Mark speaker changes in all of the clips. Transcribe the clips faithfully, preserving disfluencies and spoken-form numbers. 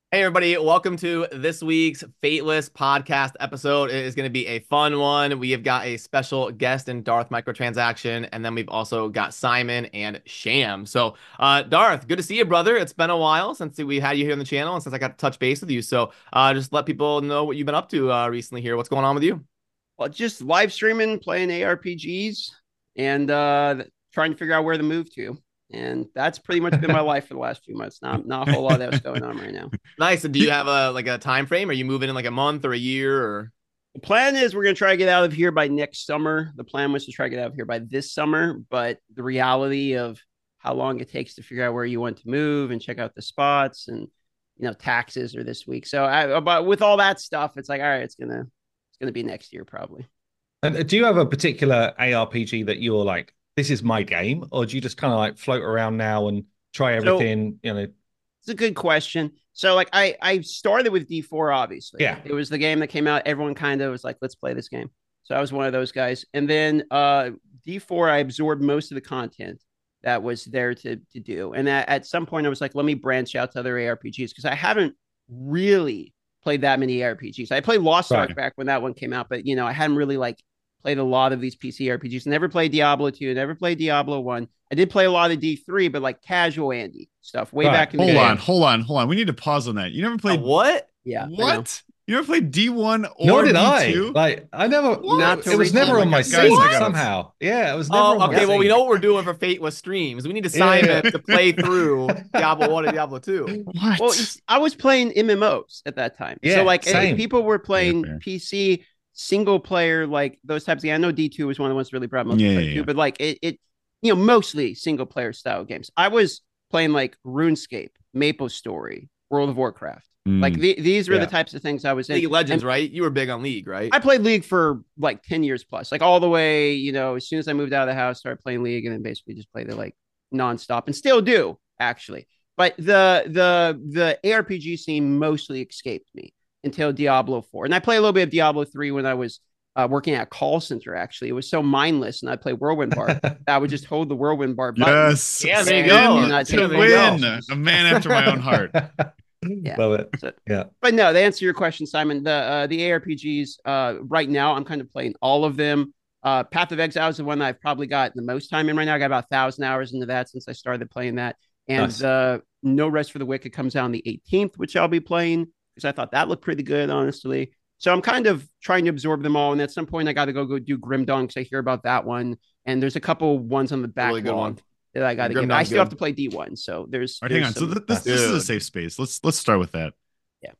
Speaker 1: Hey everybody, welcome to this week's Fateless podcast episode. It is going to be a fun one. We have got a special guest in Darth Microtransaction, and then we've also got Simon and Sham. So, uh, Darth, good to see you, brother. It's been a while since we had you here on the channel and since I got to touch base with you. So, uh, just let people know what you've been up to uh, recently here. What's going on with you?
Speaker 2: Well, just live streaming, playing A R P Gs, and uh, trying to figure out where to move to. And that's pretty much been my life for the last few months. Not not a whole lot else going on right now.
Speaker 1: Nice. And do you have a like a time frame? Are you moving in like a month or a year or?
Speaker 2: The plan is we're going to try to get out of here by next summer. The plan was to try to get out of here by this summer, but the reality of how long it takes to figure out where you want to move and check out the spots and you know taxes are this week. So I but with all that stuff, it's like all right, it's gonna it's gonna be next year probably.
Speaker 3: And uh, do you have a particular A R P G that you're like, this is my game, or do you just kind of like float around now and try
Speaker 2: So
Speaker 3: everything? You know,
Speaker 2: it's a good question. So like I I started with D four obviously.
Speaker 3: yeah,
Speaker 2: It was the game that came out. Everyone kind of was like, let's play this game. So I was one of those guys. And then uh D four I absorbed most of the content that was there to to do. And at, at some point I was like, let me branch out to other A R P Gs because I haven't really played that many A R P Gs. I played Lost Ark
Speaker 3: right.
Speaker 2: back when that one came out, but you know, I hadn't really like played a lot of these P C R P Gs. Never played Diablo two, never played Diablo one. I did play a lot of D three, but like casual Andy stuff way
Speaker 3: Right.
Speaker 2: back in the
Speaker 4: Hold
Speaker 2: day.
Speaker 4: on, hold on, hold on. We need to pause on that. You never
Speaker 1: A
Speaker 4: played
Speaker 1: what?
Speaker 2: Yeah, I know.
Speaker 4: what? You never played D one
Speaker 3: Nor
Speaker 4: or
Speaker 3: did I.
Speaker 4: D two?
Speaker 3: Like, I never.
Speaker 2: Not
Speaker 3: It was
Speaker 2: till
Speaker 3: never
Speaker 4: Oh
Speaker 2: recently.
Speaker 4: my
Speaker 3: on my
Speaker 4: God, guys,
Speaker 3: scene
Speaker 4: I gotta.
Speaker 3: somehow. Yeah, it was never on
Speaker 1: Oh,
Speaker 3: my
Speaker 1: okay. Well, we
Speaker 3: scene.
Speaker 1: know what we're doing for Fateless streams. We need to
Speaker 3: Yeah,
Speaker 1: Simon
Speaker 3: yeah.
Speaker 1: to play through Diablo one and Diablo two.
Speaker 2: Well,
Speaker 4: What?
Speaker 2: I was playing M M Os at that time. So
Speaker 3: Yeah,
Speaker 2: like if
Speaker 3: same.
Speaker 2: people were
Speaker 4: Fair,
Speaker 2: playing
Speaker 4: fair.
Speaker 2: P C single player, like those types of games. I know D two was one of the ones that really brought
Speaker 4: Yeah,
Speaker 2: multiplayer
Speaker 4: yeah,
Speaker 2: too,
Speaker 4: yeah.
Speaker 2: but like it, it you know, mostly single player style games. I was playing like RuneScape, Maple Story, World of Warcraft. Like
Speaker 4: Mm.
Speaker 2: the, these were the
Speaker 3: Yeah.
Speaker 2: types of things I was in.
Speaker 1: League of Legends,
Speaker 2: And
Speaker 1: right? You were big on League, right?
Speaker 2: I played League for like ten years plus, like all the way, you know, as soon as I moved out of the house, started playing League and then basically just played it like nonstop and still do actually. But the the the A R P G scene mostly escaped me until Diablo four. And I played a little bit of Diablo three when I was uh, working at a call center, actually. It was so mindless. And I played Whirlwind Bar. I would just hold the Whirlwind Bar button.
Speaker 4: Yes,
Speaker 1: Yeah, there you
Speaker 4: spin
Speaker 1: go.
Speaker 2: And I'd
Speaker 4: to
Speaker 2: take
Speaker 1: There you go.
Speaker 4: win.
Speaker 2: photos.
Speaker 4: A man after my own heart.
Speaker 2: Yeah.
Speaker 3: Love it.
Speaker 2: So,
Speaker 3: Yeah.
Speaker 2: but no, to answer your question, Simon, the uh, the A R P Gs uh, right now, I'm kind of playing all of them. Uh, Path of Exile is the one that I've probably got the most time in right now. I got about a thousand hours into that since I started playing that. And
Speaker 3: Nice.
Speaker 2: uh, No Rest for the Wicked comes out on the eighteenth, which I'll be playing because I thought that looked pretty good, honestly. So I'm kind of trying to absorb them all. And at some point, I got to go go do Grim Dawn because I hear about that one. And there's a couple ones on the
Speaker 1: Really good one.
Speaker 2: backlog that I got to
Speaker 1: Grim
Speaker 2: give. I
Speaker 1: Dawn's
Speaker 2: still have
Speaker 1: good.
Speaker 2: to play D one. So there's,
Speaker 4: All right, hang
Speaker 2: there's
Speaker 4: on. So
Speaker 2: some,
Speaker 4: th- this this is a
Speaker 1: Dude.
Speaker 4: safe space. Let's let's start with that.
Speaker 2: yeah.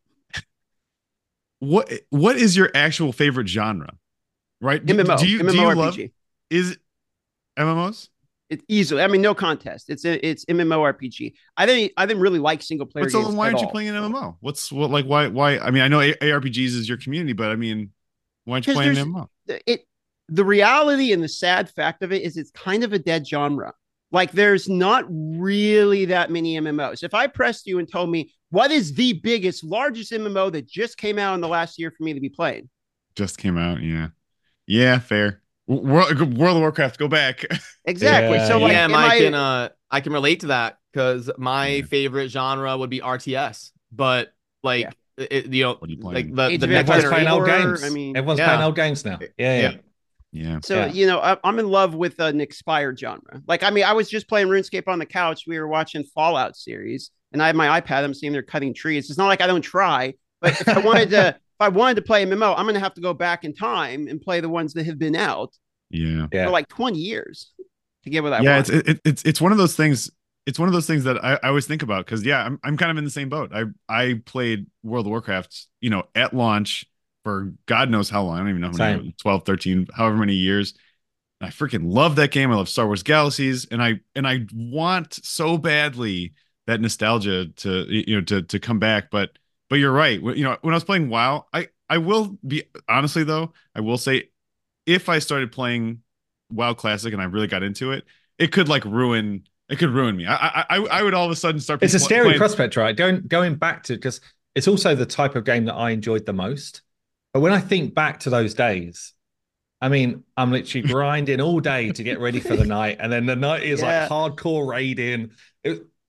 Speaker 4: What what is your actual favorite genre? Right? Do,
Speaker 2: M M O,
Speaker 4: do you do you love
Speaker 2: MMORPG.
Speaker 4: is M M Os?
Speaker 2: It easily. I mean, no contest. It's a, it's MMORPG. I didn't I didn't really like single player
Speaker 4: But so
Speaker 2: games
Speaker 4: then why
Speaker 2: at
Speaker 4: aren't you
Speaker 2: all.
Speaker 4: playing an M M O? What's what like why why I mean I know A- ARPGs is your community, but I mean why aren't you
Speaker 2: Because
Speaker 4: playing an
Speaker 2: there's
Speaker 4: M M O?
Speaker 2: it. The reality and the sad fact of it is it's kind of a dead genre. Like there's not really that many M M Os. If I pressed you and told me what is the biggest, largest M M O that just came out in the last year for me to be playing,
Speaker 4: Just came out, yeah. Yeah, fair. World, World of Warcraft, go back.
Speaker 2: exactly.
Speaker 3: Yeah,
Speaker 2: So like,
Speaker 1: Yeah,
Speaker 2: am
Speaker 1: I
Speaker 2: I?
Speaker 1: can uh I can relate to that because my
Speaker 4: Yeah.
Speaker 1: favorite genre would be R T S, but
Speaker 2: Yeah.
Speaker 1: like it, you know,
Speaker 4: What are you
Speaker 1: like
Speaker 4: playing?
Speaker 1: the
Speaker 2: Age
Speaker 1: the
Speaker 2: of
Speaker 1: next
Speaker 3: Everyone's
Speaker 2: Empires
Speaker 3: playing old
Speaker 2: four,
Speaker 3: games.
Speaker 2: I mean,
Speaker 3: Everyone's
Speaker 1: yeah.
Speaker 3: playing old games now. Yeah, yeah.
Speaker 1: Yeah.
Speaker 4: Yeah.
Speaker 2: So,
Speaker 3: Yeah.
Speaker 2: you know, I, I'm in love with an expired genre. Like, I mean, I was just playing RuneScape on the couch. We were watching Fallout series, and I have my iPad. I'm sitting there cutting trees. It's not like I don't try, but if I wanted to, if I wanted to play M M O, I'm going to have to go back in time and play the ones that have been out
Speaker 4: Yeah.
Speaker 2: for
Speaker 3: Yeah.
Speaker 2: like twenty years to get what I
Speaker 4: Yeah,
Speaker 2: want.
Speaker 4: it's it, it's it's one of those things. It's one of those things that I, I always think about because yeah, I'm I'm kind of in the same boat. I I played World of Warcraft, you know, at launch for God knows how long. I don't even know how many,
Speaker 3: Same.
Speaker 4: twelve, thirteen, however many years. I freaking love that game. I love Star Wars Galaxies, and I and I want so badly that nostalgia to you know to to come back. But but you're right. You know, when I was playing WoW, I I will be honestly though, I will say if I started playing WoW Classic and I really got into it, it could like ruin it could ruin me. I I I, I would all of a sudden start.
Speaker 3: It's a
Speaker 4: pl-
Speaker 3: scary
Speaker 4: playing.
Speaker 3: prospect, right? Going going back to because it's also the type of game that I enjoyed the most. But when I think back to those days, I mean, I'm literally grinding all day to get ready for the night, and then the night is
Speaker 2: Yeah.
Speaker 3: like hardcore raiding. It,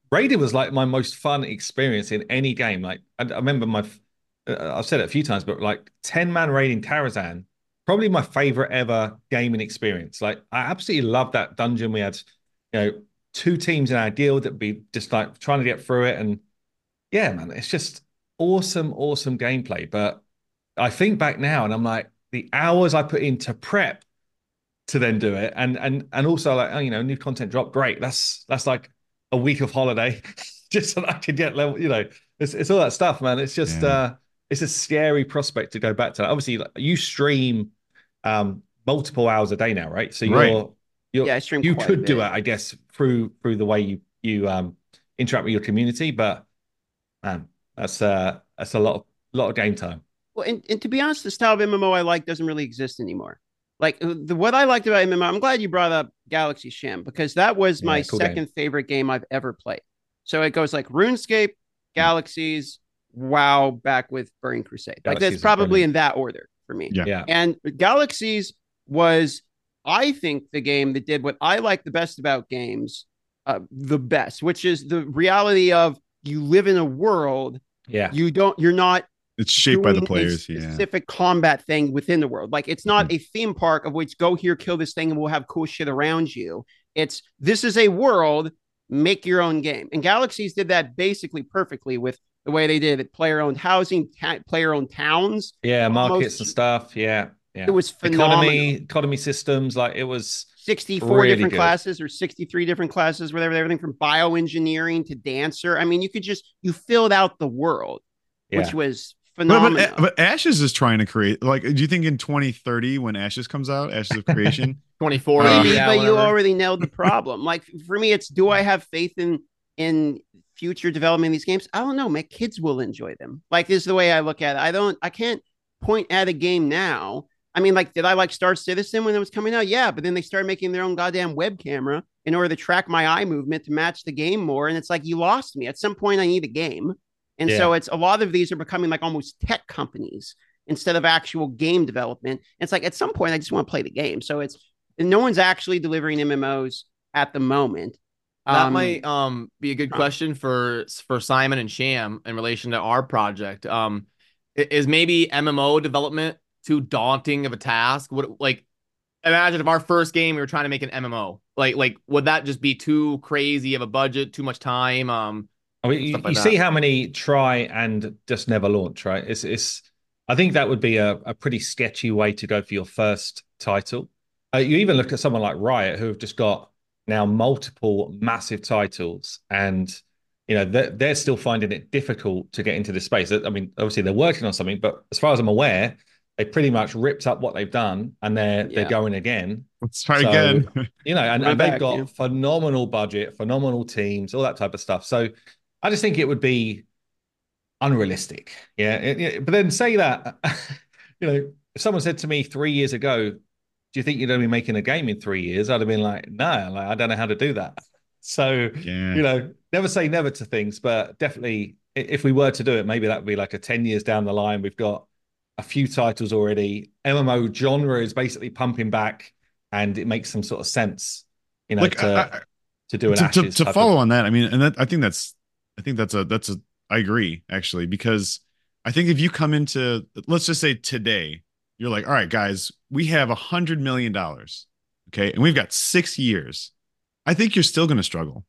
Speaker 3: Raided was like my most fun experience in any game. Like I, I remember my, uh, I've said it a few times, but like ten man raiding Karazhan, probably my favorite ever gaming experience. Like I absolutely loved that dungeon. We had, you know, two teams in our guild that be just like trying to get through it. And yeah, man, it's just awesome, awesome gameplay. But I think back now and I'm like, the hours I put into prep to then do it, and and and also like, oh, you know, new content drop, great. That's that's like a week of holiday just so that I could get level. You know, it's it's all that stuff, man. It's just
Speaker 4: Yeah.
Speaker 3: uh, it's a scary prospect to go back to that. Obviously, like, you stream um multiple hours a day now, right? So
Speaker 4: Right.
Speaker 3: you're you're
Speaker 2: Yeah, I stream
Speaker 3: you
Speaker 2: quite a
Speaker 3: could do
Speaker 2: bit.
Speaker 3: it, I guess, through through the way you you um interact with your community, but man, that's uh that's a lot of lot of game time.
Speaker 2: Well, and, and to be honest, the style of M M O I like doesn't really exist anymore. Like the what I liked about M M O, I'm glad you brought up Galaxy Sham because that was my
Speaker 3: Yeah, cool
Speaker 2: second
Speaker 3: game.
Speaker 2: favorite game I've ever played. So it goes like RuneScape, Galaxies, WoW, back with Burning Crusade. Like
Speaker 3: Galaxies
Speaker 2: that's
Speaker 3: is
Speaker 2: probably
Speaker 3: brilliant.
Speaker 2: in that order for me.
Speaker 4: Yeah.
Speaker 3: Yeah.
Speaker 2: And Galaxies was, I think, the game that did what I like the best about games, uh, the best, which is the reality of you live in a world.
Speaker 3: Yeah.
Speaker 2: You don't. You're not
Speaker 4: It's shaped by the
Speaker 2: doing a
Speaker 4: players. Yeah.
Speaker 2: specific combat thing within the world. Like it's not a theme park of which go here, kill this thing, and we'll have cool shit around you. It's this is a world, make your own game. And Galaxies did that basically perfectly with the way they did it. Player owned housing, ta- player owned towns.
Speaker 3: Yeah, markets
Speaker 2: Almost-
Speaker 3: and stuff. Yeah. Yeah.
Speaker 2: It was phenomenal.
Speaker 3: Economy, economy systems, like it was
Speaker 2: sixty-four
Speaker 3: really
Speaker 2: different
Speaker 3: good.
Speaker 2: classes or sixty-three different classes, whatever, everything from bioengineering to dancer. I mean, you could just you filled out the world, which
Speaker 3: Yeah.
Speaker 2: was
Speaker 4: But,
Speaker 2: phenomenal.
Speaker 4: but, but Ashes is trying to create, like, do you think in twenty thirty when Ashes comes out, Ashes of Creation?
Speaker 1: twenty forty.
Speaker 4: Uh,
Speaker 2: Maybe,
Speaker 1: yeah,
Speaker 2: but you
Speaker 1: whatever.
Speaker 2: already nailed the problem. Like for me, it's do I have faith in in future development of these games? I don't know. My kids will enjoy them. Like this is the way I look at it. I don't. I can't point at a game now. I mean, like, did I like Star Citizen when it was coming out? Yeah, but then they started making their own goddamn web camera in order to track my eye movement to match the game more. And it's like you lost me. At some point, I need a game. And
Speaker 3: Yeah.
Speaker 2: so it's a lot of these are becoming like almost tech companies instead of actual game development. It's like at some point, I just want to play the game. So it's and no one's actually delivering M M Os at the moment.
Speaker 1: That
Speaker 2: Um,
Speaker 1: might um be a good
Speaker 2: uh,
Speaker 1: question for for Simon and Sham in relation to our project. Um, i- is maybe M M O development too daunting of a task? Would like imagine if our first game we were trying to make an M M O, like like would that just be too crazy of a budget, too much time? Um,
Speaker 3: I mean, you,
Speaker 1: Stuff like
Speaker 3: you
Speaker 1: that.
Speaker 3: see how many try and just never launch, right? It's it's. I think that would be a, a pretty sketchy way to go for your first title. Uh, you even look at someone like Riot, who have just got now multiple massive titles, and you know they're, they're still finding it difficult to get into this space. I mean, obviously they're working on something, but as far as I'm aware, they pretty much ripped up what they've done, and they're
Speaker 2: Yeah.
Speaker 3: they're going again.
Speaker 4: Let's try
Speaker 3: So,
Speaker 4: again.
Speaker 3: You know, and,
Speaker 2: Right
Speaker 3: and they've
Speaker 2: back,
Speaker 3: got
Speaker 2: yeah.
Speaker 3: phenomenal budget, phenomenal teams, all that type of stuff. So I just think it would be unrealistic. Yeah. It- it- but then say that, you know, if someone said to me three years ago, do you think you're going to be making a game in three years? I'd have been like, no, like, I don't know how to do that. So,
Speaker 4: Yeah.
Speaker 3: you know, never say never to things, but definitely i- if we were to do it, maybe that would be like a ten years down the line. We've got a few titles already. M M O genre is basically pumping back and it makes some sort of sense, you know,
Speaker 4: Like,
Speaker 3: to,
Speaker 4: I- I-
Speaker 3: to do an
Speaker 4: to, to,
Speaker 3: Ashes
Speaker 4: to
Speaker 3: type
Speaker 4: follow
Speaker 3: of-
Speaker 4: on that, I mean, and that I think that's, I think that's a, that's a, I agree actually, because I think if you come into, let's just say today, you're like, all right, guys, we have a hundred million dollars. Okay. And we've got six years. I think you're still going to struggle.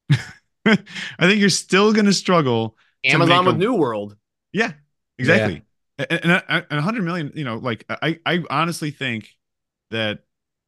Speaker 4: I think you're still going to struggle. to
Speaker 1: Amazon
Speaker 4: make
Speaker 1: with
Speaker 4: a-
Speaker 1: New World.
Speaker 4: Yeah, exactly. And, and, and a hundred million, you know, like I, I honestly think that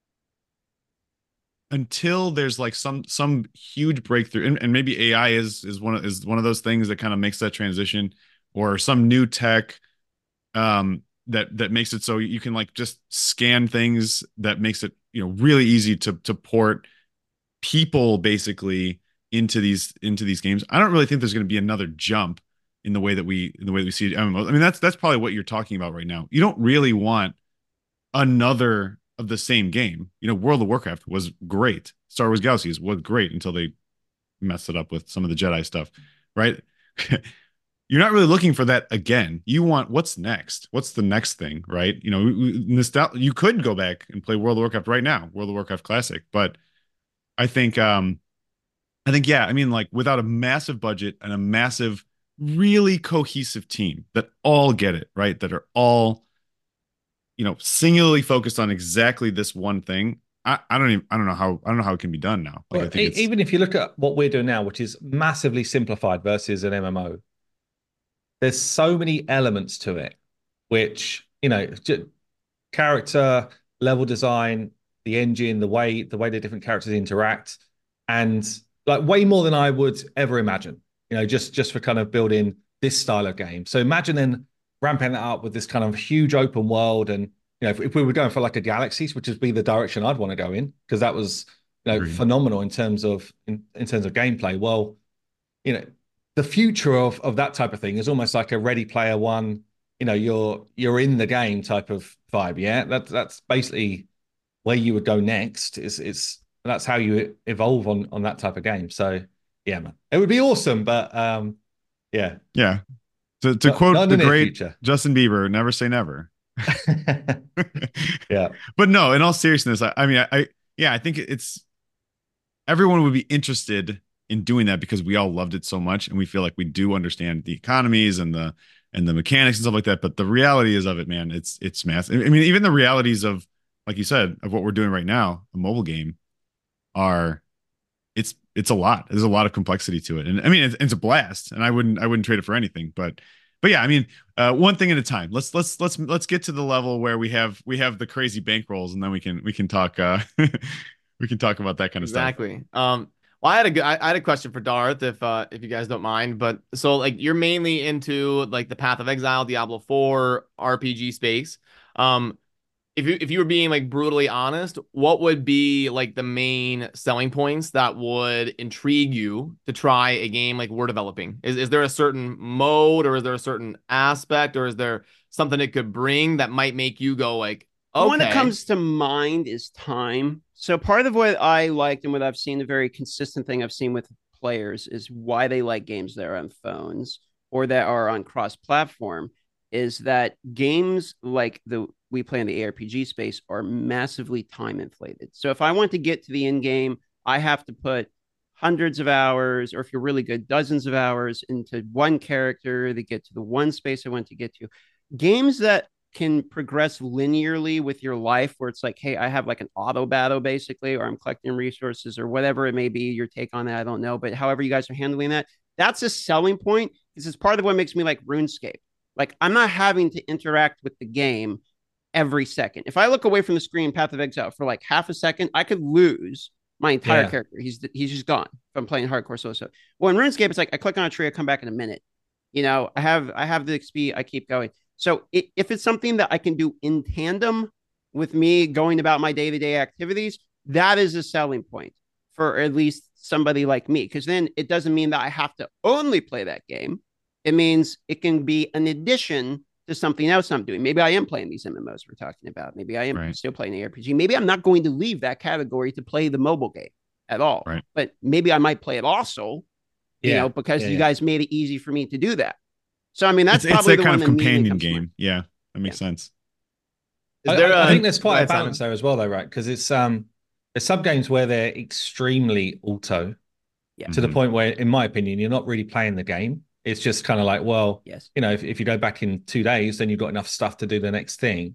Speaker 4: until there's like some some huge breakthrough, and, and maybe A I is is one of is one of those things that kind of makes that transition, or some new tech um that that makes it so you can like just scan things that makes it, you know, really easy to to port people basically into these into these games. I don't really think there's going to be another jump in the way that we in the way that we see M M Os. I mean, that's that's probably what you're talking about right now. You don't really want another of the same game. You know, World of Warcraft was great. Star Wars Galaxies was great until they messed it up with some of the Jedi stuff, right? You're not really looking for that again. You want what's next? What's the next thing, right? You know, nostal- you could go back and play World of Warcraft right now, World of Warcraft Classic, but I think um I think, yeah, I mean, like without a massive budget and a massive, really cohesive team that all get it, right? That are all, you know, singularly focused on exactly this one thing. I, I don't even, I don't know how, I don't know how it can be done now. Like,
Speaker 3: Well,
Speaker 4: I think
Speaker 3: e-
Speaker 4: it's,
Speaker 3: even if you look at what we're doing now, which is massively simplified versus an M M O, there's so many elements to it, which, you know, j- character, level design, the engine, the way the way the different characters interact, and like way more than I would ever imagine. You know, just just for kind of building this style of game. So imagine then ramping that up with this kind of huge open world, and you know, if, if we were going for like a Galaxies, which would be the direction I'd want to go in, because that was you know
Speaker 4: agreed.
Speaker 3: phenomenal in terms of in, in terms of gameplay. Well, you know, the future of of that type of thing is almost like a Ready Player One. You know, you're you're in the game type of vibe. Yeah, that's that's basically where you would go next. Is it's that's how you evolve on on that type of game. So yeah, man, it would be awesome, but um, yeah,
Speaker 4: yeah. To, to
Speaker 3: not, not
Speaker 4: quote
Speaker 3: in
Speaker 4: the
Speaker 3: the near
Speaker 4: great
Speaker 3: future.
Speaker 4: Justin Bieber, never say never.
Speaker 3: Yeah,
Speaker 4: But no, in all seriousness, I, I mean, I, I, yeah, I think it's everyone would be interested in doing that because we all loved it so much, and we feel like we do understand the economies and the and the mechanics and stuff like that. But the reality is of it, man, it's it's massive. I mean, even the realities of, like you said, of what we're doing right now, a mobile game, are it's it's a lot. There's a lot of complexity to it, and I mean, it's, it's a blast, and I wouldn't I wouldn't trade it for anything. But but yeah, I mean, uh, one thing at a time. Let's let's let's let's get to the level where we have we have the crazy bankrolls, and then we can we can talk uh we can talk about that kind of stuff.
Speaker 1: Exactly. Um, well, I had a good, I, I had a question for Darth, if uh, if you guys don't mind. But so, like, you're mainly into like the Path of Exile, Diablo four R P G space. Um, if you if you were being like brutally honest, what would be like the main selling points that would intrigue you to try a game like we're developing? Is is there a certain mode, or is there a certain aspect, or is there something it could bring that might make you go like,
Speaker 2: The one that
Speaker 1: okay,
Speaker 2: comes to mind is time. So part of what I liked and what I've seen, the very consistent thing I've seen with players is why they like games that are on phones or that are on cross-platform is that games like the we play in the A R P G space are massively time inflated. So if I want to get to the end game, I have to put hundreds of hours, or if you're really good, dozens of hours into one character to get to the one space I want to get to. Games that can progress linearly with your life where it's like, hey, I have like an auto battle basically, or I'm collecting resources or whatever it may be, your take on that, I don't know. But however you guys are handling that, that's a selling point. This is part of what makes me like RuneScape. Like I'm not having to interact with the game every second. If I look away from the screen, Path of Exile, for like half a second, I could lose my entire
Speaker 3: Yeah.
Speaker 2: character. He's he's just gone if I'm playing hardcore solo. So, well, in RuneScape, it's like I click on a tree, I come back in a minute. You know, I have I have the X P, I keep going. So it, if it's something that I can do in tandem with me going about my day to day activities, that is a selling point for at least somebody like me. Because then it doesn't mean that I have to only play that game. It means it can be an addition to something else I'm doing. Maybe I am playing these M M Os we're talking about. Maybe I am
Speaker 4: Right.
Speaker 2: still playing A R P G. Maybe I'm not going to leave that category to play the mobile game at all.
Speaker 4: Right.
Speaker 2: But maybe I might play it also, you
Speaker 3: Yeah.
Speaker 2: know, because
Speaker 3: Yeah,
Speaker 2: you
Speaker 3: yeah.
Speaker 2: guys made it easy for me to do that. So I mean, that's
Speaker 4: It's, it's
Speaker 2: probably
Speaker 4: that
Speaker 2: the
Speaker 4: kind
Speaker 2: one
Speaker 4: of
Speaker 2: that immediately
Speaker 4: companion
Speaker 2: comes to mind.
Speaker 4: game. Yeah, that makes sense.
Speaker 1: is
Speaker 3: I,
Speaker 1: there
Speaker 3: I- I
Speaker 1: a-
Speaker 3: think there's
Speaker 1: Go
Speaker 3: quite
Speaker 1: ahead,
Speaker 3: a balance
Speaker 1: Simon.
Speaker 3: there as well, though, right? Because it's um, there's some games where they're extremely auto
Speaker 2: Yeah.
Speaker 3: to the
Speaker 4: Mhm.
Speaker 3: point where, in my opinion, you're not really playing the game. It's just kind of like, well,
Speaker 2: Yes.
Speaker 3: you know, if, if you go back in two days, then you've got enough stuff to do the next thing.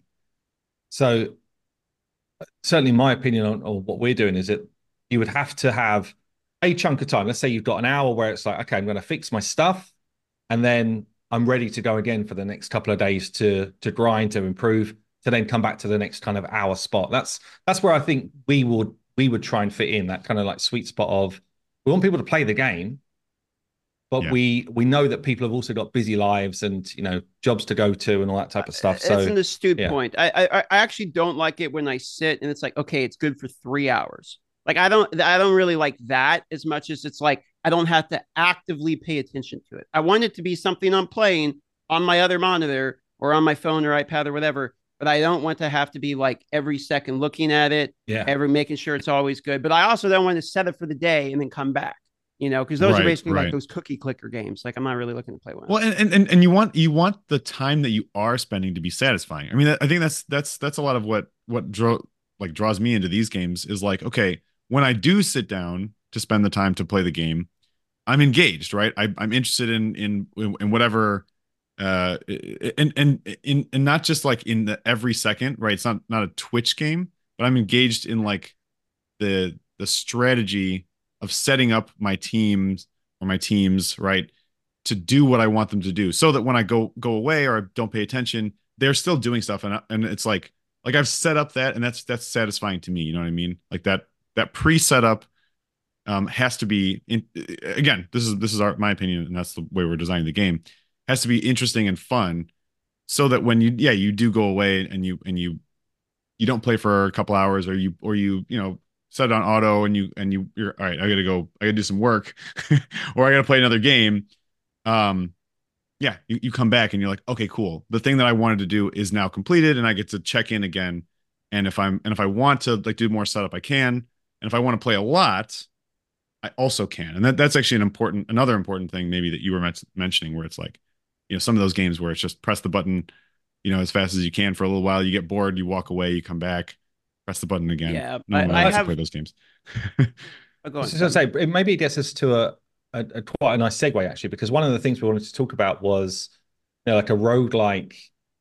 Speaker 3: So certainly my opinion on, on what we're doing is that you would have to have a chunk of time. Let's say you've got an hour where it's like, okay, I'm going to fix my stuff, and then I'm ready to go again for the next couple of days to to grind, to improve, to then come back to the next kind of hour spot. That's that's where I think we would we would try and fit in that kind of like sweet spot of we want people to play the game, but
Speaker 4: Yeah.
Speaker 3: we we know that people have also got busy lives and you know jobs to go to and all that type of stuff.
Speaker 2: It's
Speaker 3: So
Speaker 2: an astute
Speaker 3: yeah.
Speaker 2: point. I, I I actually don't like it when I sit and it's like, okay, it's good for three hours. Like I don't I don't really like that as much as it's like I don't have to actively pay attention to it. I want it to be something I'm playing on my other monitor or on my phone or iPad or whatever, but I don't want to have to be like every second looking at it,
Speaker 3: yeah,
Speaker 2: every making sure it's always good. But I also don't want to set it for the day and then come back. You know, because those
Speaker 4: Right,
Speaker 2: are basically
Speaker 4: right.
Speaker 2: like those cookie clicker games. Like I'm not really looking to play one.
Speaker 4: Well, and, and and you want you want the time that you are spending to be satisfying. I mean, I think that's that's that's a lot of what what draw like draws me into these games is like, okay, when I do sit down to spend the time to play the game, I'm engaged, right? I, I'm interested in in in whatever, uh, and and in and not just like in the every second, right? It's not not a Twitch game, but I'm engaged in like the the strategy of setting up my teams or my teams, right, to do what I want them to do, so that when I go go away or don't pay attention, they're still doing stuff, and and it's like like I've set up that, and that's that's satisfying to me. You know what I mean? Like that that pre-setup um, has to be in, again. This is this is our my opinion, and that's the way we're designing the game. Has to be interesting and fun, so that when you yeah you do go away and you and you you don't play for a couple hours, or you or you you know set it on auto and you and you you're all right. I gotta go. I gotta do some work, or I gotta play another game. Um, yeah, you, you come back and you're like, okay, cool. The thing that I wanted to do is now completed, and I get to check in again. And if I'm and if I want to like do more setup, I can. And if I want to play a lot, I also can. And that, that's actually an important, another important thing maybe that you were men- mentioning, where it's like, you know, some of those games where it's just press the button, you know, as fast as you can for a little while, you get bored, you walk away, you come back, press the button again.
Speaker 2: Yeah,
Speaker 4: no one
Speaker 2: I, I
Speaker 4: likes
Speaker 2: have
Speaker 4: to play those games.
Speaker 2: Oh, go on.
Speaker 3: So, say it maybe gets us to a, a, a quite a nice segue actually, because one of the things we wanted to talk about was, you know, like a roguelike